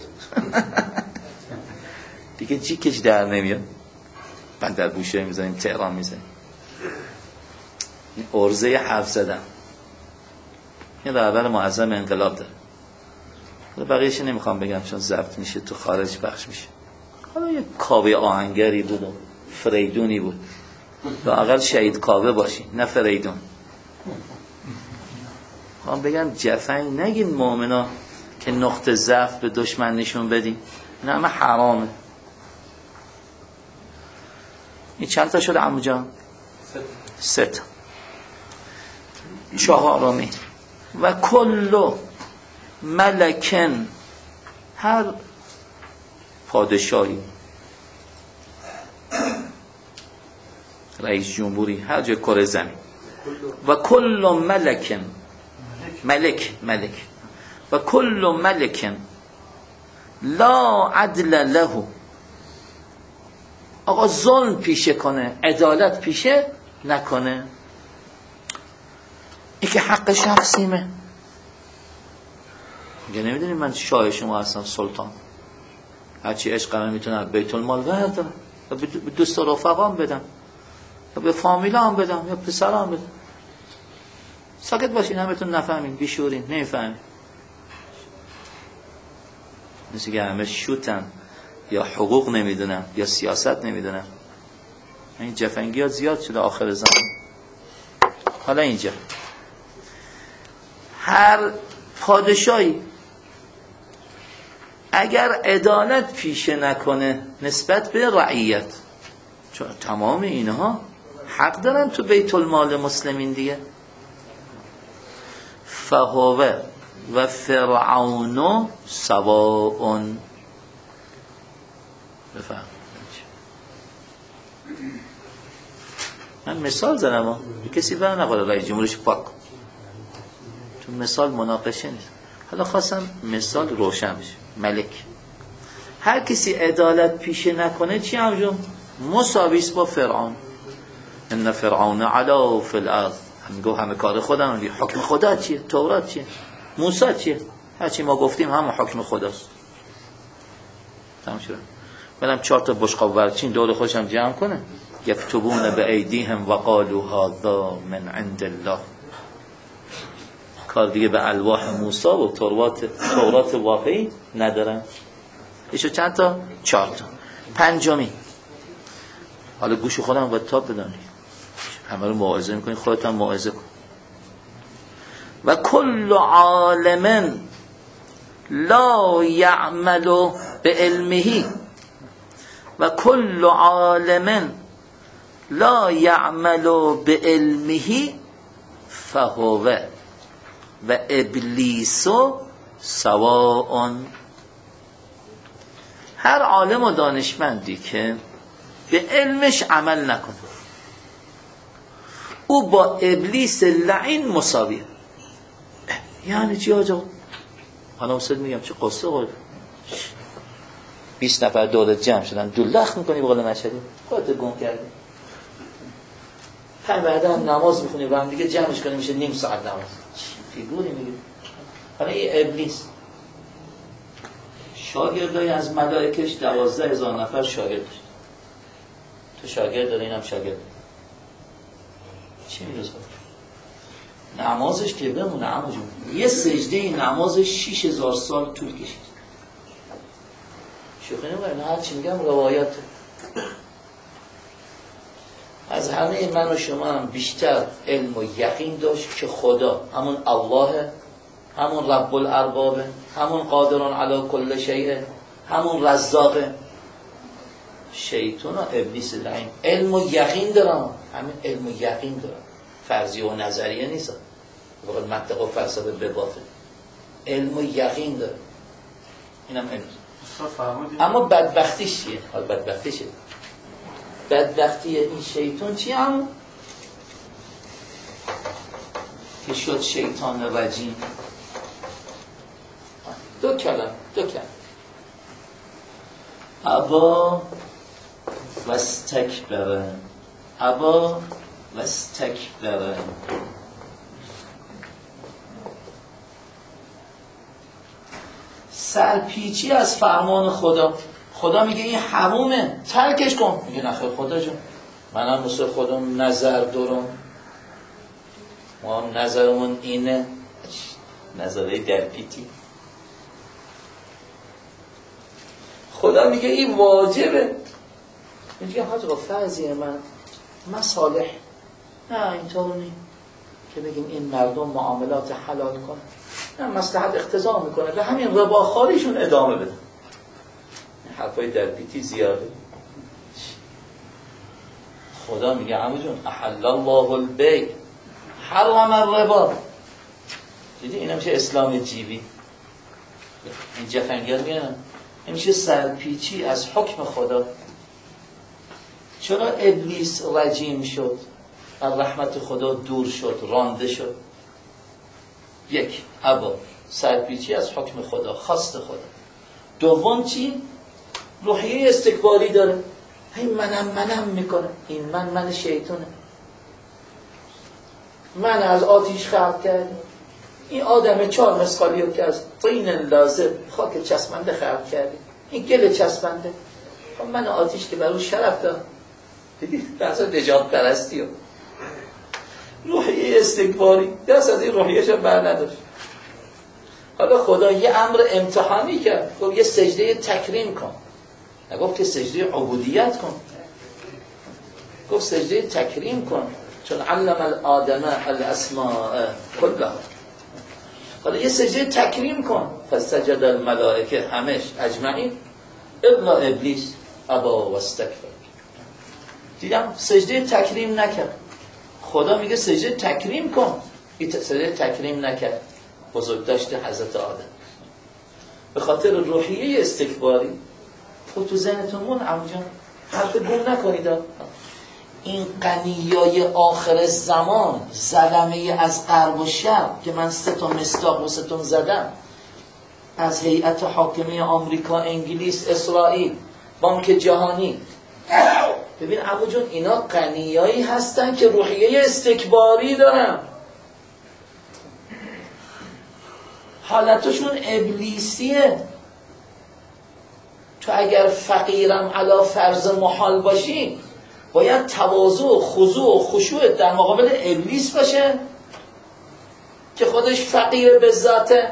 دیگه جیکش در نمیاد. من در بوشه میزنیم، تهران میزنیم، این ارزه حرف زدم. این رهبر معظم انقلاب داره. بقیه‌اش نمیخوام بگم چون ضبط میشه، تو خارج پخش میشه. حالا یه کاوه آهنگری بود و فریدونی بود، لااقل شهید کاوه باشی نه فریدون. خواهم بگم جفنگ نگین مؤمنا که نقطه ضعف به دشمن نشون بدین، نه همه حرامه. این چند تا شده عمو جان؟ 3 تا. چهارمی و کل ملکن، هر پادشاهی، رئیس جمهوری، هر جای کره زمین، و کل ملکن، ملک و کل ملکن لا عدل له، آقا ظلم پیشه کنه، عدالت پیشه نکنه، این که حق شخصیمه. میگه نمیدونی من شاه شما هستم، سلطان، هرچی عشقمه میتونم بیت المال بردارم و به دوست و رفقام بدم یا به فامیلام بدم یا پسرام بدم. ساکت باشین، همتون نفهمین، بیشورین، نمیفهمین. مثل که همه شوتن یا حقوق نمیدونن یا سیاست نمیدونن. این جفنگیات زیاد شده آخر زمان. حالا اینجا هر پادشاهی اگر عدالت پیشه نکنه نسبت به رعیت، چون تمام اینها حق دارن تو بیت المال مسلمین دیگه، فهو و فرعون سواء. بفهم من مثال زدم، کسی بر نقاله رئیس جمهورش پاک، تو مثال مناقشه نیست. حالا خواستم مثال روشن بشه. ملک، هر کسی عدالت پیشه نکنه چی همجون؟ مساویس با فرعون. ان فرعون علا فی الارض، همه کار خودم، حکم خدا چیه؟ تورات چیه؟ موسی چیه؟ هرچی ما گفتیم همه حکم خداست. تمام شد. برم 4 تا بشقاب ورچین دور خودشم جمع کنه، یکتبون به ایدیهم و قالوا هذا من عند الله. کار دیگه به الواح موسی و تورات واقعی ندارن. ایشو چند تا؟ 4 تا. پنجمی، حالا گوش خودم باید تاب بدانی، همه رو موعظه میکنی، خودت هم موعظه کن. و کل عالم لا یعمل به علمه، و کل عالم لا یعمل به علمه فهو و ابلیس سواء. هر عالم و دانشمندی که به علمش عمل نکنه او با ابلیس لعین مساویه. یعنی چی آجا؟ حالا اصلا میگم چه قصه قول 20 نفر دولت جمع شدن، دولخ میکنی بقول مشهدی خودت گم کردی، هر بعدا هم نماز میخونی و هم دیگه جمعش کنی میشه نیم ساعت نماز. فیگوری میگی. حالا این ابلیس شاگردای از ملائکش 12,000 نفر شاگرد داشت. تو شاگرد داره، اینم شاگرد. چی میرسه؟ نمازش که بمونه عمو جون، یه سجده نمازش 6,000 سال طول کشید. شوخی نمی‌کنم، هر چی میگم روایت. از همه من و شما هم بیشتر علم و یقین داشت که خدا همون الله، همون رب الارباب، همون قادران علی کل شیء، همون رزاق. شیطان و ابلیس لعین علم و یقین دارن، همین علم و یقین دارن، فرضیه و نظریه نیست. بقول منطق و فلسفه به باطل، علم و یقین داره. اینم علم. اما بدبختیش چیه؟ حال بدبختیشه. بدبختی این شیطان چیه؟ هم که شد شیطان رجیم. دو کلم ابا و استکبره، ابا و استکبره. سرپیچی از فرمان خدا. خدا میگه این حرومه، ترکش کن. میگه نخیر خدا جون، منم مثل خودم نظر دارم، ما هم نظرمون اینه. نظره درپیتی. خدا میگه این واجبه. میگه حاج با فرضیه من صالح، نه اینطور نیست که بگیم این مردم معاملات حلال کنه، نه مصلحت اقتضا میکنه به همین رباخاریشون ادامه بده. حرفای درپیتی زیاده. خدا میگه عمو جون احل الله البیع، حرم الربا. دیدی اینا میشه اسلام جیبی. این جفنگر میگن این میشه سرپیچی از حکم خدا. چرا ابلیس رجیم شد، از رحمت خدا دور شد، رانده شد؟ یک، ابا، سرپیچی از حکم خدا، خواست خدا. دوم چی؟ روحیه استکباری داره، هی منم میکنه. این من شیطانه. من از آتیش خلق کردم، این آدم 4 مسقالیو که از طین لازم خاک چسبنده خلق کردیم، این گل چسبنده. من آتیش که برای شرف دارم. دیدی؟ بحث نجات پرستی و روحیه استکباری دست از این روحیهش بر نداشت. حالا خدا یه امر امتحانی کرد، گفت یه سجده تکریم کن، نگفت که سجده عبودیت کن، گفت سجده تکریم کن، چون علم الآدم الاسماء کلها. حالا یه سجده تکریم کن، فسجد الملائکه همش اجمعین الا ابلیس ابا و استکبر. دیدم سجده تکریم نکرد. خدا میگه سجده تکریم کن، این سجده تکریم نکرد. بزرگداشت حضرت آدم به خاطر روحیه استکباری. خود تو ذهنتون مون عمجان حرف گم نکنید. این قنیای آخر زمان، ظلمه از غرب و شرق که من 3 مصداق واسهتون زدم، از هیئت حاکمه آمریکا، انگلیس، اسرائیل، بانک جهانی. ببین عمو جون اینا قنیایی هستن که روحیه استکباری دارن، حالتشون ابلیسیه. تو اگر فقیرم علا فرض محال باشی، باید تواضع و خضوع و خشوع در مقابل ابلیس باشه که خودش فقیر به ذاته.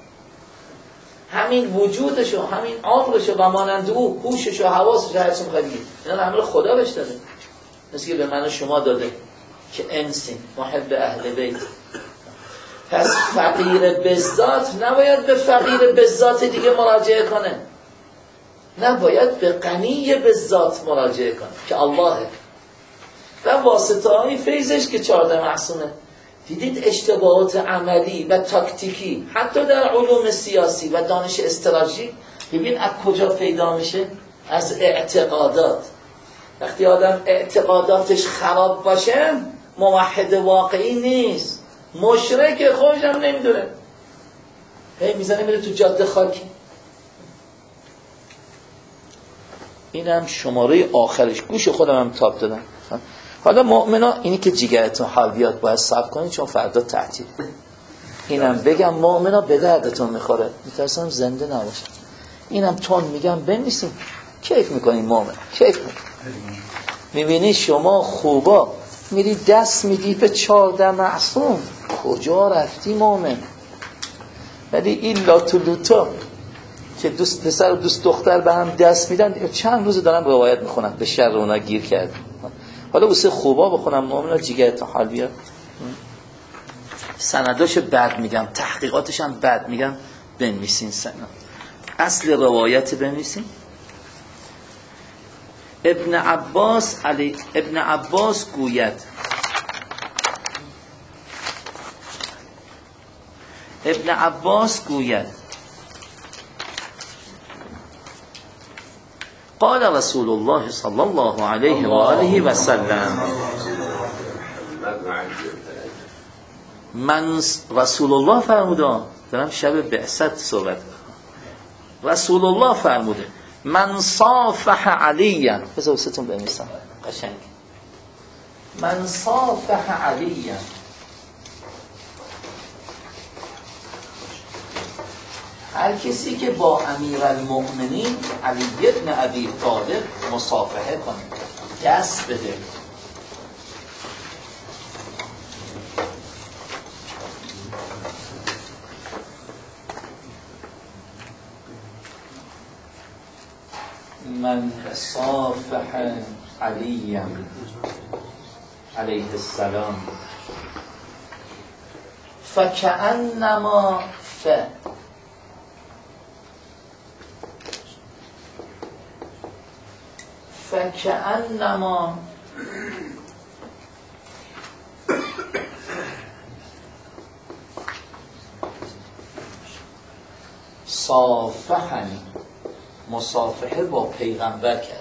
همین وجودشو، همین عقلشو و مانند او، هوششو، حواسشو، هرچی میخواد بگید، اینا همه رو خدا بهش داده، مثل که به من و شما داده که انسین محب اهل بیت. پس فقیر به ذات نباید به فقیر به ذات دیگه مراجعه کنه، نباید به غنی به ذات مراجعه کنه که اللهه و واسطه های فیضش که 14 معصومه. دیدید اشتباهات عملی و تاکتیکی حتی در علوم سیاسی و دانش استراتژی، ببین از کجا پیدا میشه؟ از اعتقادات. وقتی آدم اعتقاداتش خراب باشه موحد واقعی نیست، مشرک، خودش هم نمیدونه، هی میزنه میره تو جاده خاکی. اینم شماره آخرش، گوش خودم هم تاب دادم. حالا مؤمنا اینی که جیگرتون حال بیاد باید صبر کنید چون فردا تعطیل. اینم بگم مؤمنا به دردتون میخوره، میترسم زنده نباشه. اینم تون میگم بنویسیم، کیف میکنین مؤمن، کیف میکنین. میبینی شما خوبا میری دست میدی به 14 معصوم، کجا رفتی مؤمن؟ ولی این لاتولوتا که دوست پسر و دوست دختر به هم دست میدن، چند روز دارم روایت میخونم به شر اونا گیر کرد. حالا واسه خوبا بخونم مؤمنا جیگرت حال بیاد. سنداش بد میگم، تحقیقاتش هم بد میگم، بنویسین سند. اصل روایت بنویسین. ابن عباس گوید، ابن عباس گوید قال رسول الله صلی الله علیه و آله و سلم، من رسول الله فرموده، دارم شب بعثت صحبت، رسول الله فرموده من صافح علیًا، بذار واسهتون بنویسم قشنگ، من صافح علیًا، هر کسی که با امیرالمؤمنین علی بن ابی طالب مصافحه کنه، دست بده، من صافح علی علیه السلام فکأنما صافحنی، مصافحه با پیغمبر کرد.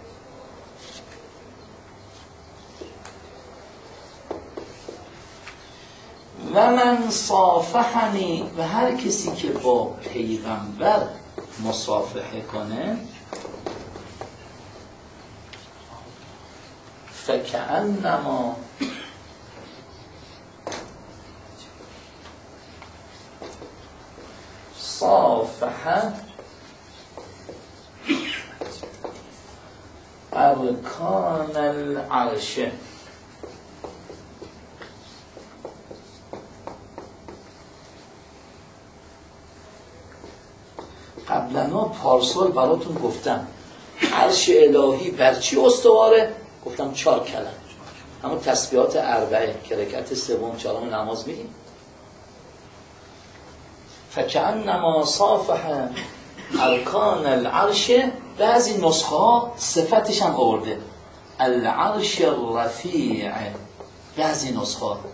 و من صافحنی، و هر کسی که با پیغمبر مصافحه کنه، فکأنما صافح ارکان العرش. قبلا پارسال براتون گفتم عرش الهی بر چی استواره؟ گفتم 4 کلمه، همون تسبیحات اربعه که رکعت سوم چهارم نماز میگیم. فکأنما صافح ارکان العرش. بعضی نسخه ها صفتش هم آورده العرش الرفیع، بعضی نسخه ها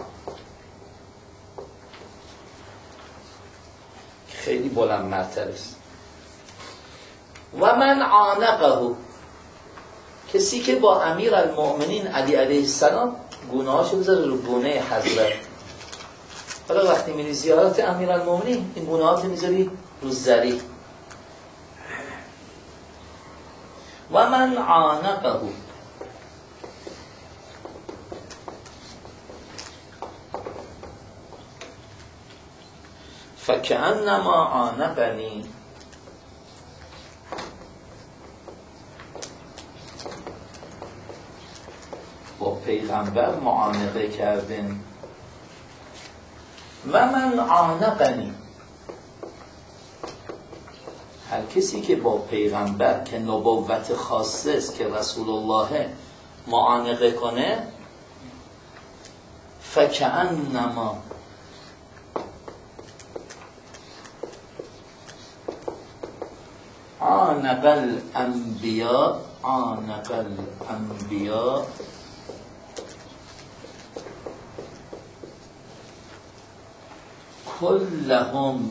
خیلی بلند مرتبه است. و من عانقه، کسی که با امیر المؤمنین علی علیه السلام گونه‌هاشو بذاره رو گونه حضرت. حالا وقتی میری زیارت امیر المؤمنین این گونه‌هاتو میذاری رو ذری. و من عانقه، فکأنما عانقنی. با پیغمبر معانقه کردن. و من عانقنی، هر کسی که با پیغمبر که نبوت خاصه است که رسول الله معانقه کنه، فکأنما عانق الانبیاء، عانق الانبیاء کلهم.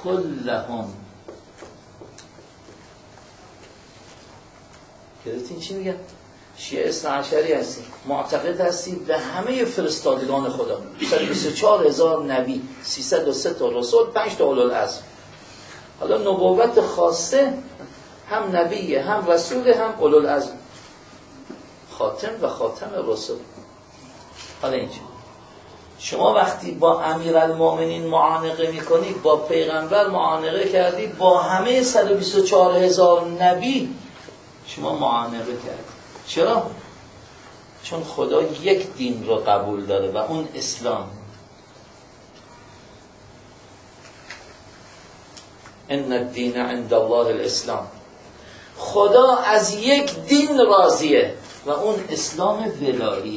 گرفتین چی میگن؟ شیعه اثناعشری هستی، معتقد هستی به همه فرستادگان خدا، 124,000 نبی، 303 تا رسول، 5 تا اولوالعزم. حالا نبوت خاصه هم نبیه، هم رسول، هم اولوالعزم، خاتم و خاتم رسول. حالا اینجا شما وقتی با امیرالمؤمنین معانقه میکنی، با پیغمبر معانقه کردی، با همه 124,000 نبی شما معانقه کردی. چرا؟ چون خدا یک دین رو قبول داره و اون اسلام. ان الدین عند الله الاسلام. خدا از یک دین راضیه و اون اسلام ولایی.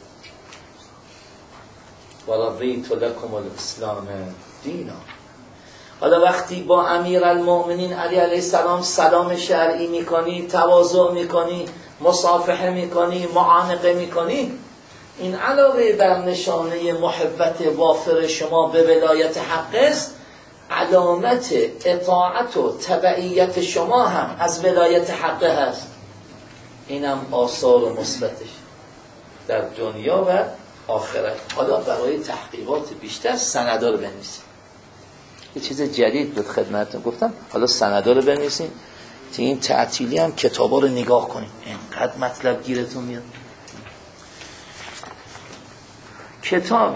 ورضیت لکم الاسلام دینا. حالا وقتی با امیرالمؤمنین علی علیه السلام سلام شرعی میکنی، تواضع میکنی، مصافحه میکنی، معانقه میکنی، این علاوه بر نشانه محبت وافر شما به ولایت حق است، علامت اطاعت و تبعیت شما هم از ولایت حق هست. اینم آثار و مثبتش در دنیا و آخرت. حالا برای تحقیقات بیشتر سندا رو بنویسید. یه چیز جدید بود خدمتتون گفتم، حالا سندا رو بنویسید. تو این تعطیلی هم کتابا رو نگاه کنید، اینقدر مطلب گیرتون میاد. کتاب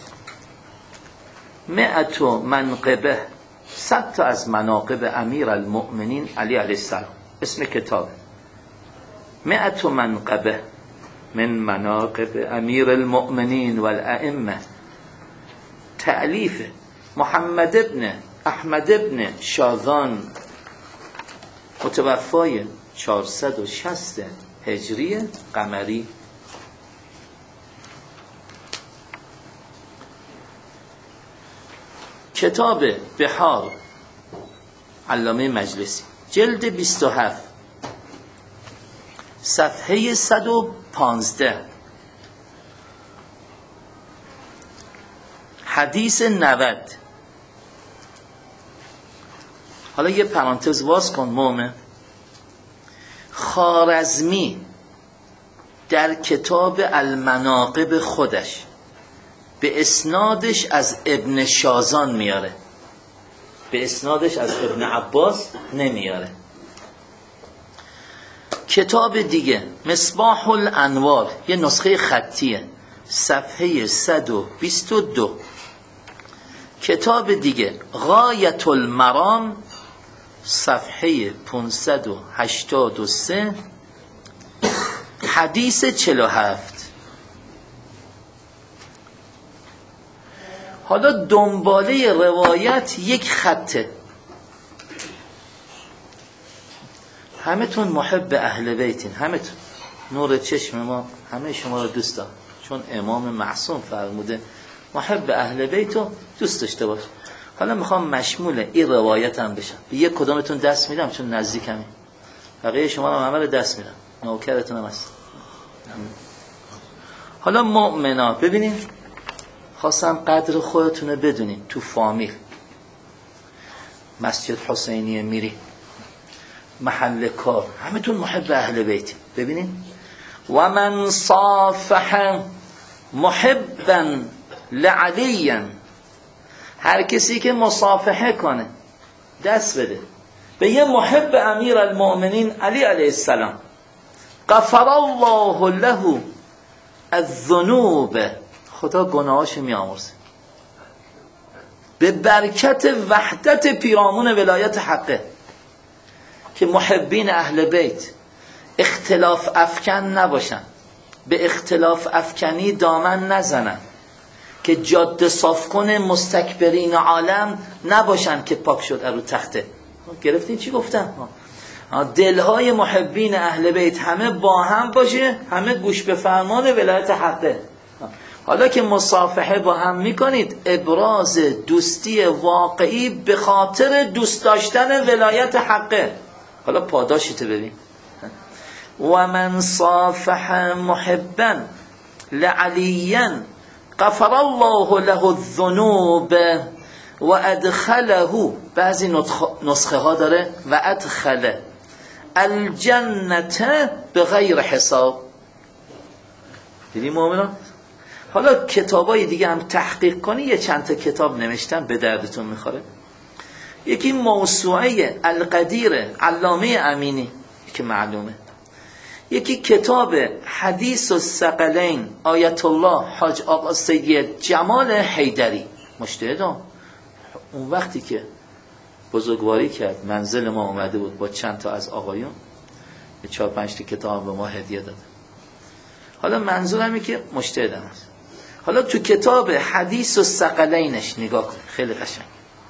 100 منقبه، 100 تا از مناقب امیرالمؤمنین علی علیه السلام، اسم کتاب 100 منقبه من مناقب امیرالمؤمنین والائمه، تألیف محمد ابن احمد ابن شاذان، متوفای 460 هجری قمری. کتاب بحار علامه مجلسی، جلد 27، صفحه 115، حدیث 90. حالا یه پرانتز باز کن مومن. خوارزمی در کتاب المناقب خودش به اسنادش از ابن شازان میاره، به اسنادش از ابن عباس نمیاره. کتاب دیگه مصباح الانوار، یه نسخه خطیه، صفحه 122. کتاب دیگه غایت المرام، صفحه 583، حدیث 47. حالا دنباله روایت یک خطه. همه تون محب اهل بیتین، همه تون نور چشم ما، همه شما رو دوست دارم، چون امام معصوم فرموده محب اهل بیتو دوست داشته باش. حالا میخوام مشمول این روایت هم بشم. به یک کدامتون دست میدم چون نزدیکمی، بقیه شما هم همه دست میدم، نوکرتون هم هست. حالا مؤمنا ببینید، خواستم قدر خودتونه بدونید. تو فامیل مسجد حسینیه میری، محل کار، همه تون محب اهل بیت. ببینید و من صافح محبا لعلی، هر کسی که مصافحه کنه، دست بده به یه محب امیر المؤمنین علی علیه السلام، غفر الله له الذنوب، خدا گناهاش میامرزه. به برکت وحدت پیرامون ولایت حقه که محبین اهل بیت اختلاف افکن نباشن، به اختلاف افکنی دامن نزنن، که جاده صاف کنه مستکبرین عالم نباشن که پاک شد رو تخته. گرفتین چی گفتم؟ دلهای محبین اهل بیت همه با هم باشه، همه گوش به فرمان ولایت حقه. حالا که مصافحه با هم میکنید، ابراز دوستی واقعی به خاطر دوست داشتن ولایت حقه. حالا پاداشیت ببین. و من صافح محبا لعلیا غفر الله له الذنوب و ادخله، بعضی نسخه ها داره و ادخل الجنت بغیر حساب. دیدیم مؤمنان؟ حالا کتابای دیگه هم تحقیق کنی، یه چند تا کتاب نوشتم به دردتون میخوره. یکی موسوعه القدیر علامه امینی که معلومه، یکی کتاب حدیث الثقلین آیت الله حاج آقا سید جمال حیدری مجتهدم. اون وقتی که بزرگواری کرد منزل ما اومده بود با چند تا از آقایون، 4-5 تا کتاب به ما هدیه داد. حالا منظورم اینه که مجتهدم است. حالا تو کتاب حدیث الثقلینش نگاه کن، خیلی قشنگ.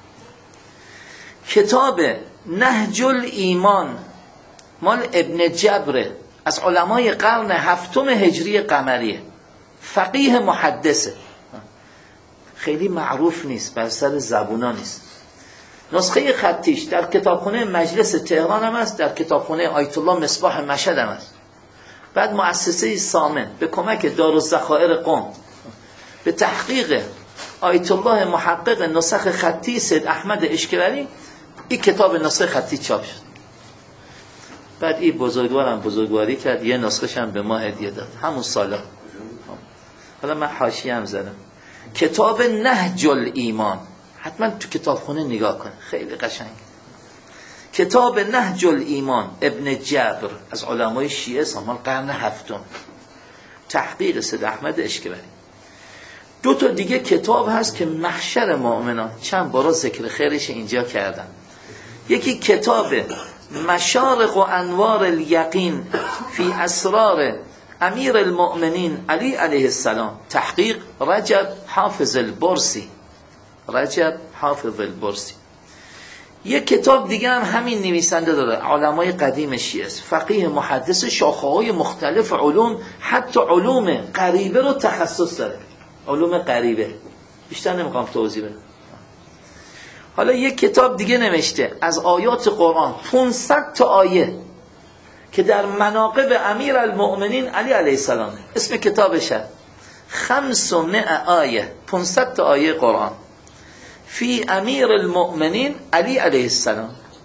کتاب نهج الایمان مال ابن جبر، از علمای قرن 7 هجری قمریه، فقیه محدثه، خیلی معروف نیست، بر سر زبونا نیست. نسخه خطیش در کتابخانه مجلس تهران هم است، در کتابخانه آیت الله مصباح مشهد هم است. بعد مؤسسه سامن به کمک دارالذخایر قم به تحقیق آیت الله محقق نسخ خطی سید احمد اشکوری، این کتاب نسخه خطی چاپ شد. بعد این بزرگوارم بزرگواری کرد، یه نسخه‌ش هم به ما هدیه داد همون سالا. حالا من حاشیه هم زدم. کتاب نهج الایمان حتما تو کتابخونه نگاه کن، خیلی قشنگ. کتاب نهج الایمان ابن جبر از علمای شیعه سال قرن 7، تحقیق سید احمد اشکوری. 2 تا دیگه کتاب هست که محشر مؤمنان، چند بار ذکر خیرش اینجا کردم. یکی کتاب مشارق و انوار الیقین فی اسرار امیر المؤمنین علی علیه السلام، تحقیق رجب حافظ البرسی، رجب حافظ البرسی. یک کتاب دیگه هم همین نویسنده داره، علمای قدیم شیعه، فقیه محدث، شاخه‌های مختلف علوم، حتی علوم غریبه رو تخصص داره، علوم غریبه، بیشتر نمیخوام توضیح بدم. حالا یک کتاب دیگه نوشته از آیات قرآن 500 تا آیه که در مناقب امیر المؤمنین علی علیه السلام، اسم کتابش 500 آیه، 500 تا آیه قرآن فی امیر المؤمنین علی علیه السلام.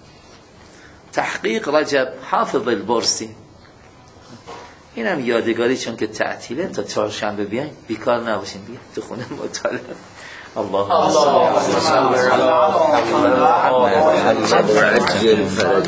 تحقیق رجب حافظ البرسی. اینم یادگاری، چون که تعطیله تا چهارشنبه بیاین بیکار نباشین، بیاین تو خونه مطالعه. الله